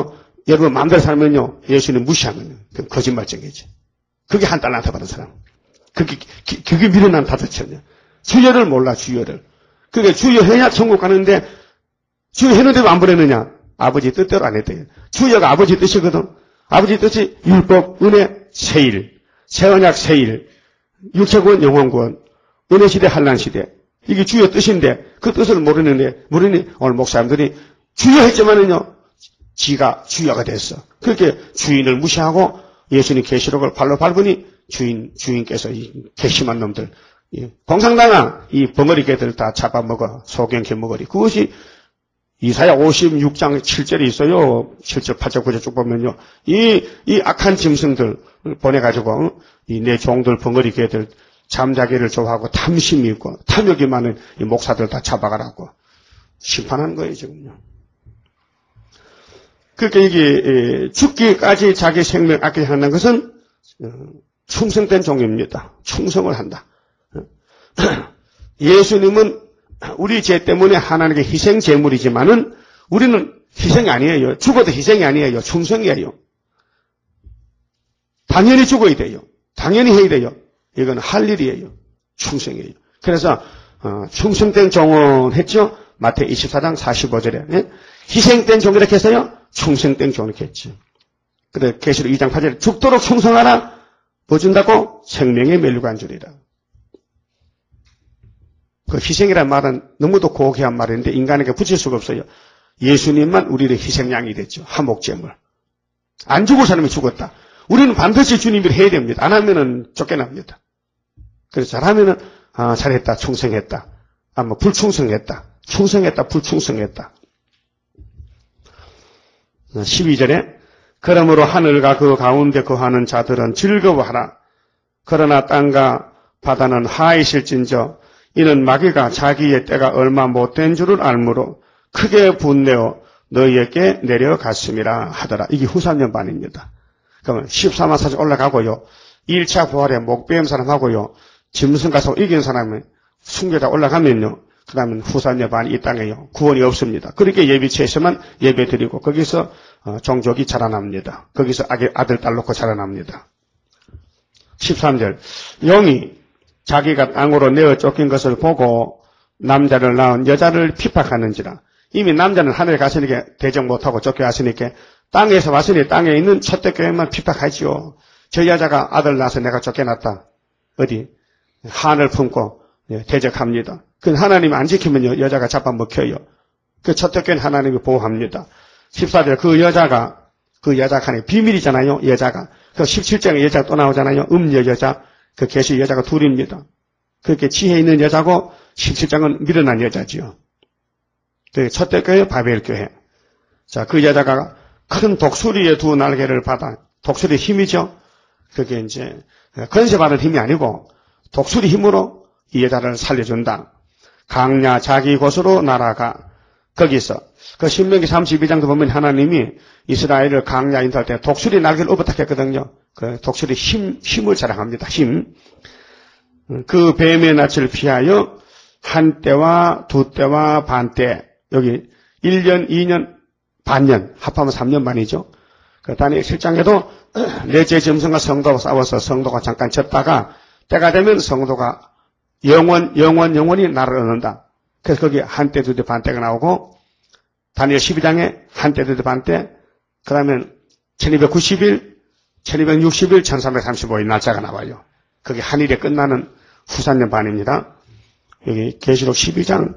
Speaker 1: 여러분 마음대로 살면요, 예수님 무시하면요, 그럼 거짓말쟁이지. 그게 한 달란트 받은 사람. 그게, 기, 그게 미련한 다섯천이야. 주여를 몰라, 주여를. 그게 주여 해야 천국 가는데, 주여 해는데도 안 보내느냐? 아버지 뜻대로 안 했대. 주여가 아버지 뜻이거든. 아버지 뜻이 율법, 은혜, 세일, 새언약 세일, 육체구원, 영원구원, 은혜 시대, 한란 시대. 이게 주여 뜻인데, 그 뜻을 모르는데, 모르니 오늘 목사님들이 주여 했지만은요, 지가 주여가 됐어. 그렇게 주인을 무시하고 예수님 계시록을 발로 밟으니 주인, 주인께서 이 괘씸한 놈들, 공상당한 이 벙어리 개들 다 잡아먹어. 소경개 먹으리. 그것이 이사야 오십육 장 칠 절에 있어요. 칠 절, 팔 절, 구 절 쭉 보면요. 이, 이 악한 짐승들 보내가지고, 이 내 종들, 벙어리 개들, 잠자기를 좋아하고 탐심이 있고, 탐욕이 많은 이 목사들 다 잡아가라고 심판한 거예요, 지금요. 그러니까 이게, 죽기까지 자기 생명 아끼지 않는 것은, 충성된 종입니다. 충성을 한다. 예수님은 우리 죄 때문에 하나님께 희생 제물이지만은 우리는 희생이 아니에요. 죽어도 희생이 아니에요. 충성이에요. 당연히 죽어야 돼요. 당연히 해야 돼요. 이건 할 일이에요. 충성이에요. 그래서 어, 충성된 종은 했죠. 마태복음 이십사 장 사십오 절에 네? 희생된 종 이렇게 했어요. 충성된 종 이렇게 했죠. 그래 계시록 이 장 팔 절에 죽도록 충성하라. 뭐 준다고? 생명의 멸류관 주리라. 그 희생이란 말은 너무도 고귀한 말인데 인간에게 붙일 수가 없어요. 예수님만 우리의 희생양이 됐죠. 화목제물. 안 죽을 사람이 죽었다. 우리는 반드시 주님을 해야 됩니다. 안 하면은 쫓겨납니다. 그래서 잘하면은 아, 잘했다, 충성했다. 아, 뭐 불충성했다, 충성했다, 불충성했다. 십이 절에 그러므로 하늘과 그 가운데 거하는 자들은 즐거워하라. 그러나 땅과 바다는 하이실진저 이는 마귀가 자기의 때가 얼마 못된 줄을 알므로 크게 분내어 너희에게 내려갔음이라 하더라. 이게 후산연반입니다. 그러면 십삼 만 사절 올라가고요. 일 차 부활에 목배운 사람하고요. 짐승 가서 이긴 사람은 순교자 올라가면요. 그 다음에 후산연반이 이 땅에요. 구원이 없습니다. 그렇게 예비체에서만 예배 드리고 거기서 종족이 자라납니다. 거기서 아들, 딸 놓고 자라납니다. 십삼 절 영이 자기가 땅으로 내어 쫓긴 것을 보고 남자를 낳은 여자를 핍박하는지라. 이미 남자는 하늘에 갔으니까 대적 못하고 쫓겨왔으니까 땅에서 왔으니 땅에 있는 첫대교회만 핍박하지요. 저 여자가 아들 낳아서 내가 쫓겨났다. 어디? 한을 품고 대적합니다. 그 하나님이 안 지키면요 여자가 잡아먹혀요. 그 첫대교회는 하나님이 보호합니다. 십사 절 그 여자가 그 여자가 하나의 비밀이잖아요. 여자가. 그 십칠 장에 여자가 또 나오잖아요. 음녀 여자. 그 계시 여자가 둘입니다. 그렇게 지혜 있는 여자고 십칠 장은 미련한 여자지요. 그 첫째 교회 바벨 교회. 자, 그 여자가 큰 독수리의 두 날개를 받아. 독수리 힘이죠. 그게 이제 건세받은 힘이 아니고 독수리 힘으로 이 여자를 살려준다. 강야 자기 곳으로 날아가. 거기서 그 신명기 삼십이 장도 보면 하나님이 이스라엘을 강야 인도할 때 독수리 날개를 업었다 했거든요. 그 독수리 힘, 힘을 자랑합니다. 힘. 그 뱀의 낯을 피하여 한 때와 두 때와 반 때, 여기 일 년, 이 년, 반년, 합하면 삼 년 반이죠. 그 다니엘 칠 장에도 넷째 짐승과 성도가 싸워서 성도가 잠깐 졌다가 때가 되면 성도가 영원, 영원, 영원히 나를 얻는다. 그래서 거기 한 때, 두 때, 반 때가 나오고 다니엘 십이 장에 한 때, 두 때, 반 때, 그 다음에 천이백구십 일, 천이백육십 일, 천삼백삼십오 일 날짜가 나와요. 그게 한일에 끝나는 후산년 반입니다. 여기 계시록 십이 장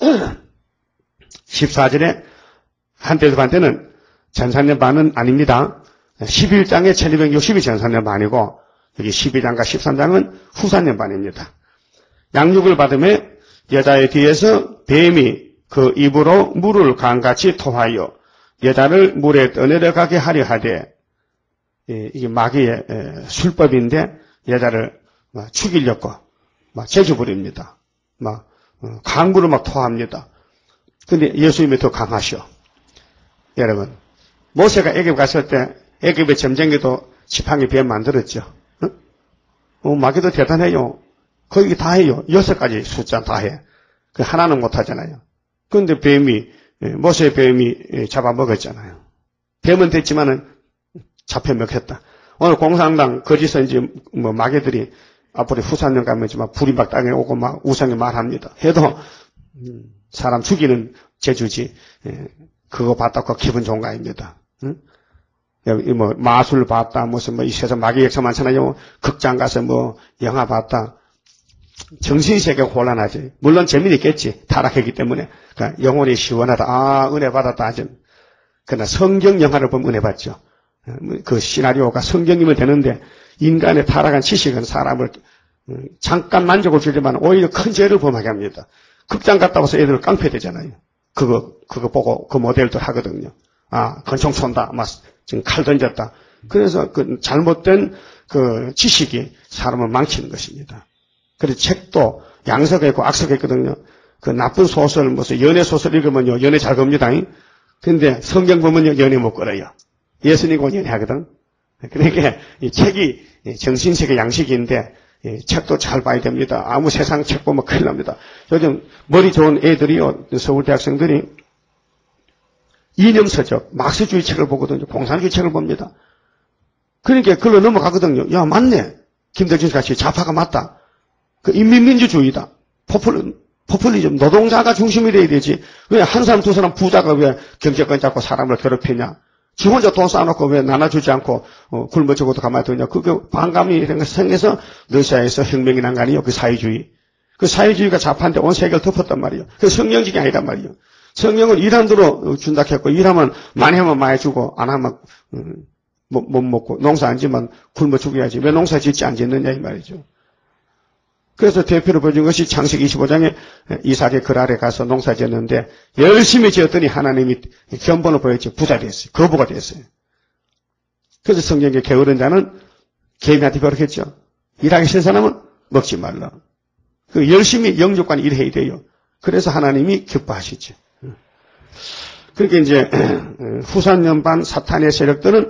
Speaker 1: 십사 절에 한때도 반때는 전산년 반은 아닙니다. 십일 장에 천이백육십 일 전산년 반이고 여기 십이 장과 십삼 장은 후산년 반입니다. 양육을 받으며 여자의 뒤에서 뱀이 그 입으로 물을 강같이 토하여 여자를 물에 떠내려가게 하려 하되 이게 마귀의 술법인데 여자를 죽이려고 막 제주부립니다. 막 강물을 막 토합니다. 근데 예수님이 더 강하셔. 여러분, 모세가 애굽 갔을 때 애굽의 점쟁이도 지팡이 뱀 만들었죠. 어? 어, 마귀도 대단해요. 거기 다 해요. 여섯 가지 숫자 다 해. 그 하나는 못 하잖아요. 그런데 뱀이 모세 뱀이 잡아먹었잖아요. 되면 됐지만은 잡혀 먹혔다. 오늘 공산당 거기서 이제 뭐 마개들이 앞으로 후산년 가면 막 불이 막 땅에 오고 막 우상에 말합니다. 해도 사람 죽이는 재주지. 예, 그거 봤다고 기분 좋은 거 아닙니다. 응? 여기 뭐 마술 봤다 무슨 뭐 이 세상 마귀 역사 많잖아요. 극장 가서 뭐 영화 봤다. 정신세계가 혼란하지. 물론 재미는 있겠지. 타락했기 때문에. 그러니까 영혼이 시원하다. 아 은혜 받았다 하죠. 그러나 성경 영화를 보면 은혜 받죠. 그 시나리오가 성경이면 되는데 인간의 타락한 지식은 사람을 잠깐 만족을 주지만 오히려 큰 죄를 범하게 합니다. 극장 갔다 와서 애들 깡패되잖아요. 그거 그거 보고 그 모델들 하거든요. 아 권총 쏜다, 막 지금 칼 던졌다. 그래서 그 잘못된 그 지식이 사람을 망치는 것입니다. 그래서 책도 양서가 있고 악서가 있거든요. 그 나쁜 소설 무슨 연애 소설 읽으면요 연애 잘 겁니다. 근데 성경 보면요 연애 못 걸어요. 예수님과 연애하거든. 그러니까 이 책이 정신세계 양식인데 책도 잘 봐야 됩니다. 아무 세상 책 보면 큰일 납니다. 요즘 머리 좋은 애들이요, 서울대 학생들이 이념서적, 막스주의 책을 보거든요. 공산주의 책을 봅니다. 그러니까 그걸로 넘어가거든요. 야, 맞네. 김대중 같이 좌파가 맞다. 그 인민민주주의다. 포퓰, 포퓰리즘, 노동자가 중심이 돼야 되지. 왜 한 사람, 두 사람 부자가 왜 경제권 잡고 사람을 괴롭히냐. 지 혼자 돈 쌓아놓고 왜 나눠주지 않고 어, 굶어 죽어도 가만히 두냐. 그게 반감이 이런 거 생겨서 러시아에서 혁명이 난 거 아니에요. 그 사회주의. 그 사회주의가 좌파인데 온 세계를 덮었단 말이에요. 그 성경적이 아니란 말이에요. 성경은 일한대로 준다 했고 일하면 많이 하면 많이 주고 안 하면 음, 못, 못 먹고 농사 안 지면 굶어 죽어야지. 왜 농사 짓지 안 짓느냐 이 말이죠. 그래서 대표로 보여준 것이 창세기 이십오 장에 이삭의 글 아래 가서 농사 지었는데 열심히 지었더니 하나님이 견본을 보였죠. 부자 됐어요. 거부가 됐어요. 그래서 성경에 게으른 자는 개미한테 그렇겠죠. 일하기 싫은 사람은 먹지 말라. 그 열심히 영육간 일해야 돼요. 그래서 하나님이 기뻐하시죠. 그러니까 이제 후산연반 사탄의 세력들은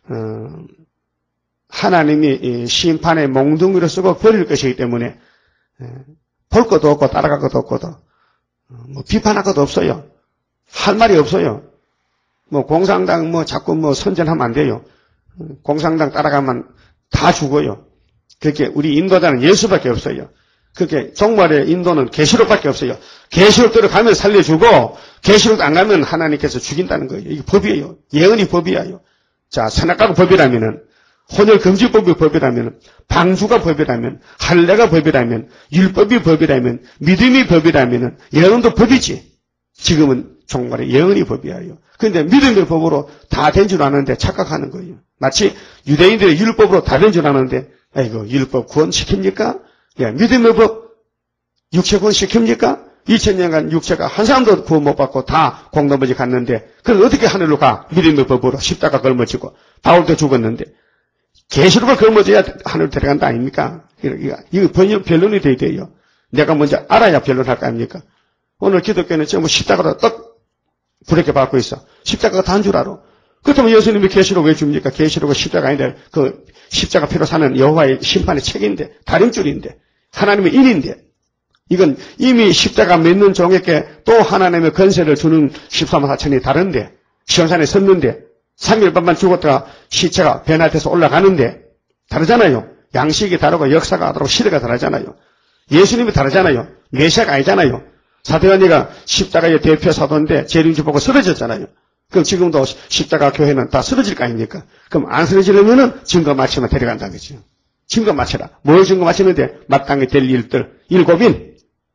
Speaker 1: 하나님이 심판의 몽둥이로 쓰고 버릴 것이기 때문에 볼 것도 없고 따라갈 것도 없고도 뭐 비판할 것도 없어요. 할 말이 없어요. 뭐 공산당 뭐 자꾸 뭐 선전하면 안 돼요. 공산당 따라가면 다 죽어요. 그렇게 우리 인도자는 예수밖에 없어요. 그렇게 종말의 인도는 계시록밖에 없어요. 계시록대로 가면 살려주고 계시록 안 가면 하나님께서 죽인다는 거예요. 이게 법이에요. 예언이 법이에요. 자, 선악과가 법이라면은 혼혈금지법이 법이라면, 방주가 법이라면, 할례가 법이라면, 율법이 법이라면, 믿음이 법이라면 예언도 법이지. 지금은 종말의 예언이 법이에요. 그런데 믿음의 법으로 다 된 줄 아는데 착각하는 거예요. 마치 유대인들의 율법으로 다 된 줄 아는데 아이고 율법 구원 시킵니까? 예, 믿음의 법 육체 구원 시킵니까? 이천 년간 육체가 한 사람도 구원 못 받고 다 공동버지 갔는데 그럼 어떻게 하늘로 가? 믿음의 법으로 십자가 걸머지고 바울도 죽었는데 계시록을 걸머져야 하늘로 들어간다 아닙니까? 이거, 이거 변론이 돼야 돼요. 내가 먼저 알아야 변론할 거 아닙니까? 오늘 기독교는 전부 십자가로 떡 부럽게 받고 있어. 십자가가 단 줄 알아. 그렇다면 예수님이 계시록 왜 줍니까? 계시록은 십자가 아닌데 그 십자가 피로 사는 여호와의 심판의 책인데 다림줄인데 하나님의 인인데 이건 이미 십자가 맺는 종에게 또 하나님의 권세를 주는 십삼 사천이 다른데 시온산에 섰는데 삼 일 밤만 죽었다가 시체가 변화돼서 올라가는데 다르잖아요. 양식이 다르고 역사가 다르고 시대가 다르잖아요. 예수님이 다르잖아요. 메시아가 아니잖아요. 사도연이가 십자가의 대표 사도인데 재림주 보고 쓰러졌잖아요. 그럼 지금도 십자가 교회는 다 쓰러질 거 아닙니까? 그럼 안 쓰러지려면은 증거 마치면 데려간다는 거죠. 증거 마치라. 뭘 증거 마치는데 마땅히 될 일들. 일곱인.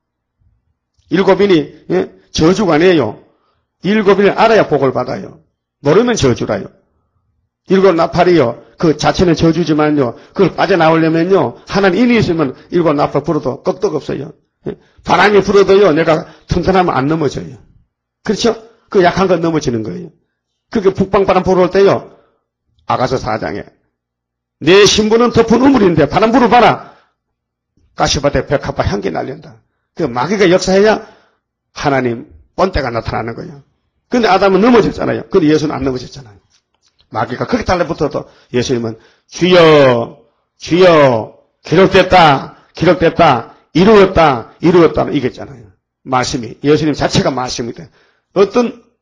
Speaker 1: 일곱인이 예? 저주가 아니에요. 일곱인을 알아야 복을 받아요. 모르면 저주라요. 일곱 나팔이요. 그 자체는 저주지만요. 그걸 빠져나오려면요. 하나님 인이 있으면 일곱 나팔 불어도 끄떡 없어요. 예? 바람이 불어도요. 내가 튼튼하면 안 넘어져요. 그렇죠? 그 약한 건 넘어지는 거예요. 그렇게 북방바람 불어올 때요. 아가서 사 장에 내 신부는 덮은 우물인데 바람 불어봐라. 가시밭에 백합화 향기 날린다. 그 마귀가 역사해야 하나님 본때가 나타나는 거예요. 근데 아담은 넘어졌잖아요. 근데 예수는 안 넘어졌잖아요. 마귀가 그렇게 달라붙어도 예수님은 주여 주여 기록됐다 기록됐다 이루었다 이루었다 이겼잖아요. 말씀이 예수님 자체가 말씀이다. 어떤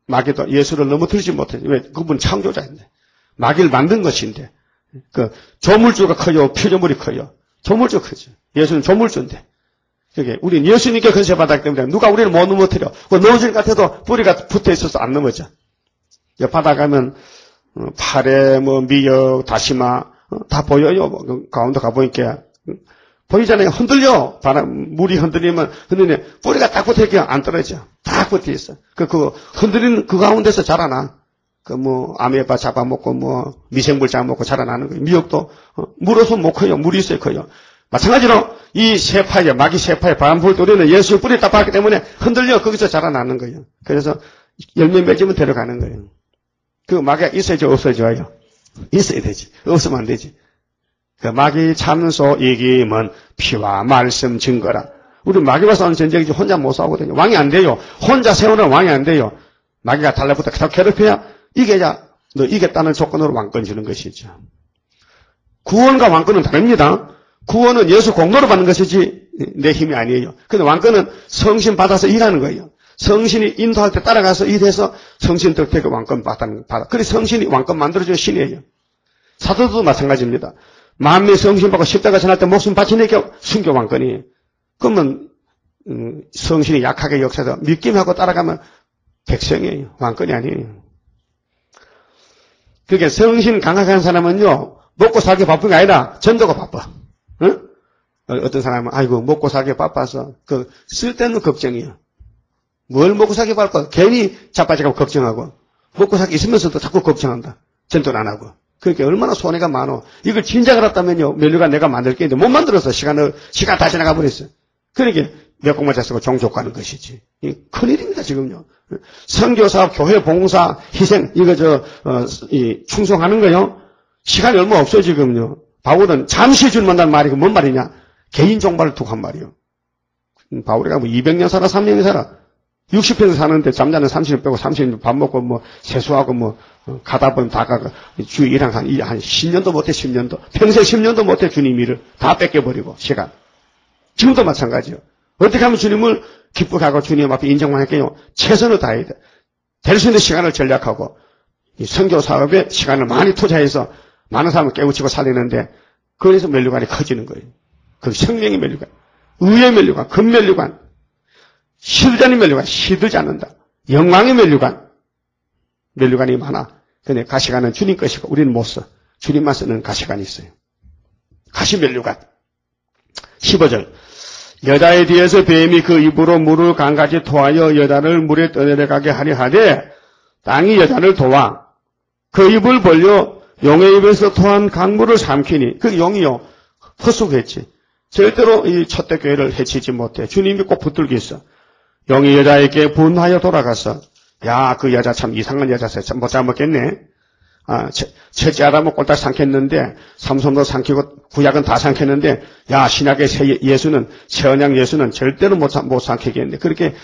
Speaker 1: 마귀도 예수를 넘어뜨리지 못했죠. 왜? 그분 창조자인데. 마귀를 만든 것인데. 그 조물주가 커요? 피조물이 커요? 조물주 크죠. 예수는 조물주인데. 그게 우리는 예수님께 건세받았기 때문에 누가 우리를 못 넘어뜨려. 그 넘어질 것 같아도 뿌리가 붙어 있어서 안 넘어져. 바다 가면 파래, 뭐 미역, 다시마 다 보여요. 가운데 가보니까 보이잖아요. 흔들려. 바람, 물이 흔들리면 흔들리면 뿌리가 딱 붙어 있게 안 떨어져. 딱 붙어 있어. 그, 그 흔들리는 그 가운데서 자라나. 그 뭐 아메바 잡아먹고 뭐 미생물 잡아먹고 자라나는 거예요. 미역도 어, 물 없으면 못 커요. 물이 있어야 커요. 마찬가지로 이 세파에 마귀 세파에 바람불 우리는 예수의 뿌리 딱 봤기 때문에 흔들려 거기서 자라나는 거예요. 그래서 열매 맺으면 데려가는 거예요. 그 마귀가 있어야지 없어져요. 있어야 되지. 없으면 안 되지. 그 마귀 참소 이김은 피와 말씀 증거라. 우리 마귀와 싸우는 전쟁이지 혼자 못 싸우거든요. 왕이 안 돼요. 혼자 세우는 왕이 안 돼요. 마귀가 달라붙어 계속 괴롭혀야 이겨야 너 이겼다는 조건으로 왕권 주는 것이죠. 구원과 왕권은 다릅니다. 구원은 예수 공로로 받는 것이지 내 힘이 아니에요. 근데 왕권은 성신 받아서 일하는 거예요. 성신이 인도할 때 따라가서 일해서 성신 덕택의 왕권 받는 받아. 그래서 성신이 왕권 만들어주는 신이에요. 사도도 마찬가지입니다. 만민 성신 받고 십자가 전할 때 목숨 바치니까 순교 왕권이에요. 그러면 음, 성신이 약하게 역사해서 믿김하고 따라가면 백성이에요. 왕권이 아니에요. 그게 성신 강하게 한 사람은요, 먹고 살기 바쁜 게 아니라 전도가 바빠. 응? 어떤 사람은, 아이고, 먹고 살기 바빠서, 그, 쓸데없는 걱정이에요. 뭘 먹고 살기 바빠? 괜히 자빠지고 걱정하고, 먹고 살기 있으면서도 자꾸 걱정한다. 전도를 안 하고. 그렇게 얼마나 손해가 많어. 이걸 진작 알았다면요, 면류관 내가 만들 게 있는데 못 만들어서 시간을, 시간 다 지나가 버렸어요. 그러니까 몇 공만 잘 쓰고 종족하는 것이지. 이 큰일입니다, 지금요. 선교사, 교회 봉사, 희생, 이거 저, 어, 이, 충성하는 거요. 시간이 얼마 없어요, 지금요. 바울은 잠시 줄만한 말이고, 뭔 말이냐? 개인 종발을 두고 한 말이요. 바울이가 뭐 이백 년 살아, 삼백 년 살아. 육십 평 사는데 잠자는 삼십 년 빼고 삼십 년 밥 먹고 뭐, 세수하고 뭐, 가다 보면 다 가고, 주 일한 한, 한 십 년도 못해, 십 년도. 평생 십 년도 못해, 주님 일을. 다 뺏겨버리고, 시간. 지금도 마찬가지요. 어떻게 하면 주님을 기쁘게 하고 주님 앞에 인정만 할게요? 최선을 다해야 돼. 될 수 있는 시간을 전략하고 이 선교 사업에 시간을 많이 투자해서 많은 사람을 깨우치고 살리는데 그래서 면류관이 커지는 거예요. 그 생명의 면류관, 의의 면류관, 금면류관, 시들자는 면류관, 시들지 않는다. 영광의 면류관, 면류관이 많아. 근데 가시관은 주님 것이고 우리는 못 써. 주님만 쓰는 가시관이 있어요. 가시 면류관. 십오 절. 여자에 대해서 뱀이 그 입으로 물을 강같이 토하여 여자를 물에 떠내려가게 하려 하되 땅이 여자를 도와 그 입을 벌려 용의 입에서 토한 강물을 삼키니 그 용이요 헛속했지. 절대로 이 첫대 교회를 해치지 못해. 주님이 꼭 붙들고 있어. 용이 여자에게 분하여 돌아가서 야, 그 여자 참 이상한 여자세. 참 못 잡먹겠네. 아, 첫째 아담은 꼴딱 삼켰는데 삼손도 삼키고 구약은 다 삼켰는데 야, 신약의 새 예수는 새언약 예수는 절대로 못, 못 삼키겠네. 그렇게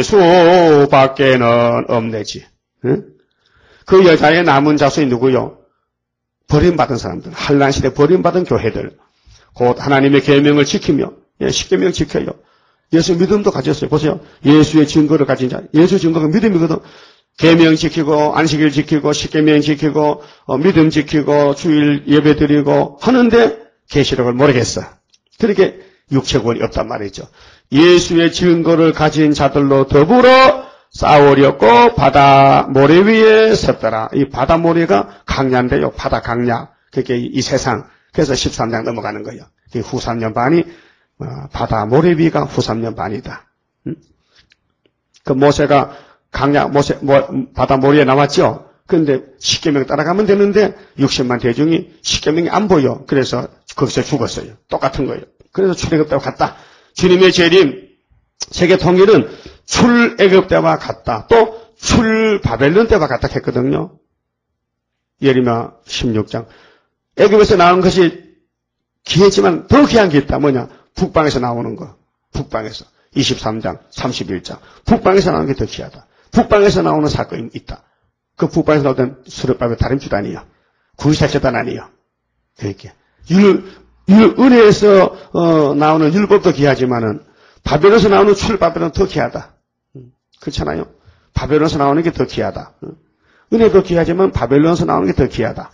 Speaker 1: 예수밖에는 없네지. 응? 그 여자의 남은 자손이 누구요? 버림받은 사람들, 한란 시대 버림받은 교회들, 곧 하나님의 계명을 지키며 예, 십계명 지켜요. 예수 믿음도 가졌어요. 보세요. 예수의 증거를 가진 자, 예수 증거가 믿음이거든. 계명 지키고 안식일 지키고 십계명 지키고 어, 믿음 지키고 주일 예배 드리고 하는데 계시록을 모르겠어. 그렇게 육체권이 없단 말이죠. 예수의 증거를 가진 자들로 더불어 싸우려고 바다 모래 위에 섰더라. 이 바다 모래가 강야인데요. 바다 강야. 그게 이 세상. 그래서 십삼 장 넘어가는 거예요. 후 삼 년 반이 어, 바다 모래 위가 후 삼 년 반이다. 음? 그 모세가 강야, 모세, 모, 바다 모래에 나왔죠? 그런데 십계명 따라가면 되는데 육십만 대중이 십계명이 안 보여. 그래서 거기서 죽었어요. 똑같은 거예요. 그래서 출애굽 때와 같다. 주님의 재림, 세계 통일은 출애굽 때와 같다. 또 출바벨론 때와 같다 했거든요. 예레미야 십육 장. 애굽에서 나온 것이 귀했지만 더 귀한 게 있다. 뭐냐? 북방에서 나오는 거. 북방에서. 이십삼 장, 삼십일 장. 북방에서 나오는 게 더 귀하다. 북방에서 나오는 사건이 있다. 그 북방에서 나오던 수렵밥의 다른 주단이요. 구이사처단 아니요. 그렇게. 율, 율, 은혜에서, 어, 나오는 율법도 귀하지만은, 바벨론에서 나오는 출바벨은 더 귀하다. 음, 그렇잖아요. 바벨론에서 나오는 게 더 귀하다. 은혜도 귀하지만 바벨론에서 나오는 게 더 귀하다.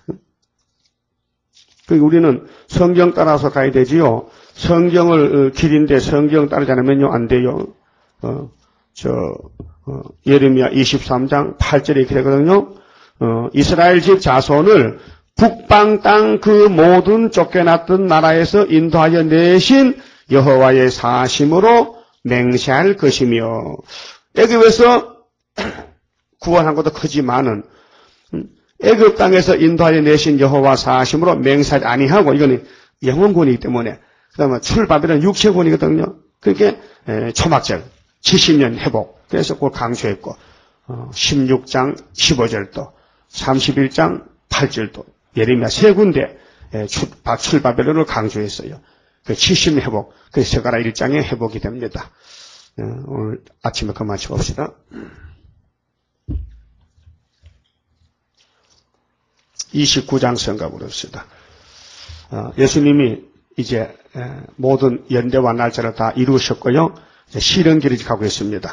Speaker 1: 그러니까 우리는 성경 따라서 가야 되지요. 성경을 길인데 성경 따르지 않으면요 안 돼요. 어, 저 어, 예레미야 이십삼 장 팔 절에 이렇게 되거든요. 어, 이스라엘 집 자손을 북방 땅 그 모든 쫓겨났던 나라에서 인도하여 내신 여호와의 사심으로 맹세할 것이며, 애굽에서 구원한 것도 크지만은 애굽 땅에서 인도하여 내신 여호와 사심으로 맹세하지 아니하고, 이거는 영원군이기 때문에, 그 다음에 출바벨은 육체군이거든요. 그러니까 초막절 칠십 년 회복, 그래서 그걸 강조했고, 어, 십육 장 십오 절도 삼십일 장 팔 절도 예레미야 세 군데 출바벨론을 강조했어요. 그 칠십 년 회복, 그 스가랴 일 장의 회복이 됩니다. 오늘 아침에 그만 쳐봅시다. 이십구 장 성가 부릅시다. 예수님이 이제 모든 연대와 날짜를 다 이루셨고요. 이제 실현길을 가고 있습니다.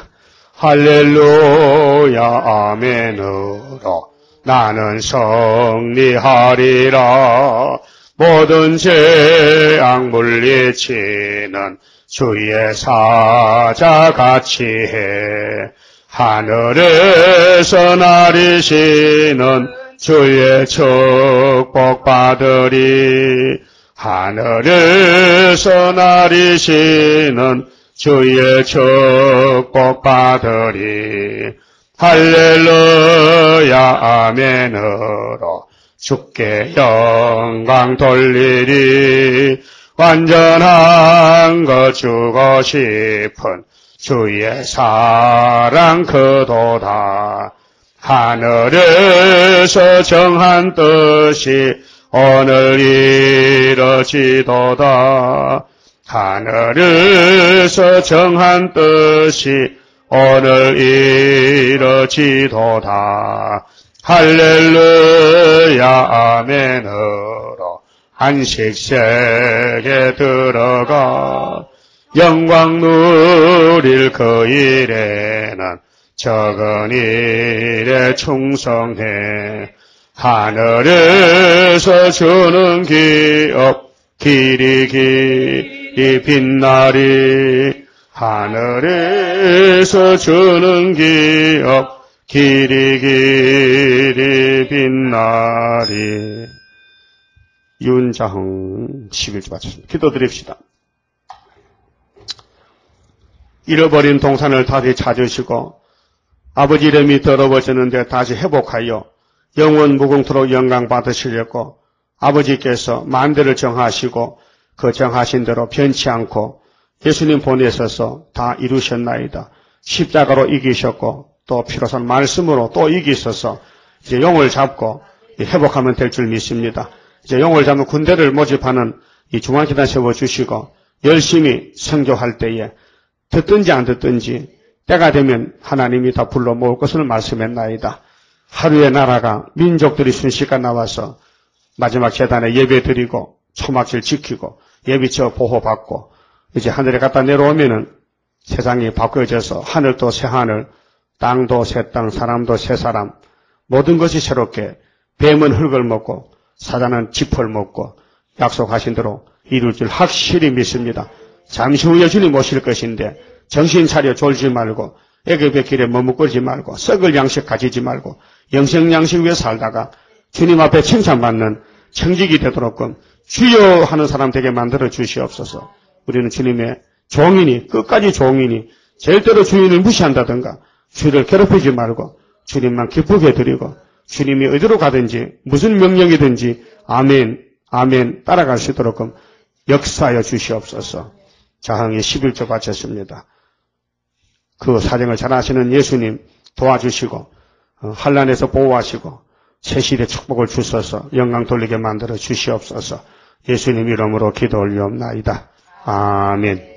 Speaker 1: 할렐루야 아멘으로 나는 승리하리라. 모든 죄악 물리치는 주의 사자같이 해. 하늘에서 나리시는 주의 축복 받으리. 하늘에서 나리시는 주의 축복 받으리. 할렐루야 아멘으로 주께 영광 돌리리. 완전한 것 주고 싶은 주의 사랑 그도다. 하늘에서 정한 뜻이 오늘 이뤄지도다. 하늘에서 정한 뜻이 오늘 이뤄지도다. 할렐루야 아멘으로 안식세에 들어가 영광 누릴 그 일에는 적은 일에 충성해. 하늘에서 주는 기업 길이 길이 빛나리. 하늘에서 주는 기업 길이 길이 빛나리. 윤자흥 십일 주 바쳤습니다. 기도드립시다. 잃어버린 동산을 다시 찾으시고 아버지 이름이 더러워졌는데 다시 회복하여 영원 무궁토록 영광 받으시려고 아버지께서 만대를 정하시고 그 정하신 대로 변치 않고 예수님 보내셔서 다 이루셨나이다. 십자가로 이기셨고 또 피로선 말씀으로 또 이기셔서 이제 용을 잡고 회복하면 될 줄 믿습니다. 이제 용을 잡는 군대를 모집하는 이 중앙기단 세워주시고 열심히 선교할 때에 듣든지 안 듣든지 때가 되면 하나님이 다 불러 모을 것을 말씀했나이다. 하루의 나라가 민족들이 순식간 나와서 마지막 제단에 예배 드리고 초막절 지키고 예비처 보호받고 이제 하늘에 갖다 내려오면은 세상이 바꿔져서 하늘도 새 하늘, 땅도 새 땅, 사람도 새 사람, 모든 것이 새롭게 뱀은 흙을 먹고 사자는 짚을 먹고 약속하신 대로 이룰 줄 확실히 믿습니다. 잠시 후에 주님 오실 것인데 정신 차려 졸지 말고 애굽의 길에 머뭇거리지 말고 썩을 양식 가지지 말고 영생 양식 위에 살다가 주님 앞에 칭찬받는 청직이 되도록끔 주여 하는 사람 되게 만들어 주시옵소서. 우리는 주님의 종이니 끝까지 종이니 절대로 주인을 무시한다든가 주를 괴롭히지 말고 주님만 기쁘게 드리고 주님이 어디로 가든지 무슨 명령이든지 아멘 아멘 따라갈 수 있도록 역사하여 주시옵소서. 자흥이 십일 조 바쳤습니다. 그 사정을 잘 아시는 예수님 도와주시고 환난에서 보호하시고 새실의 축복을 주셔서 영광 돌리게 만들어 주시옵소서. 예수님 이름으로 기도 올리옵나이다. 아멘.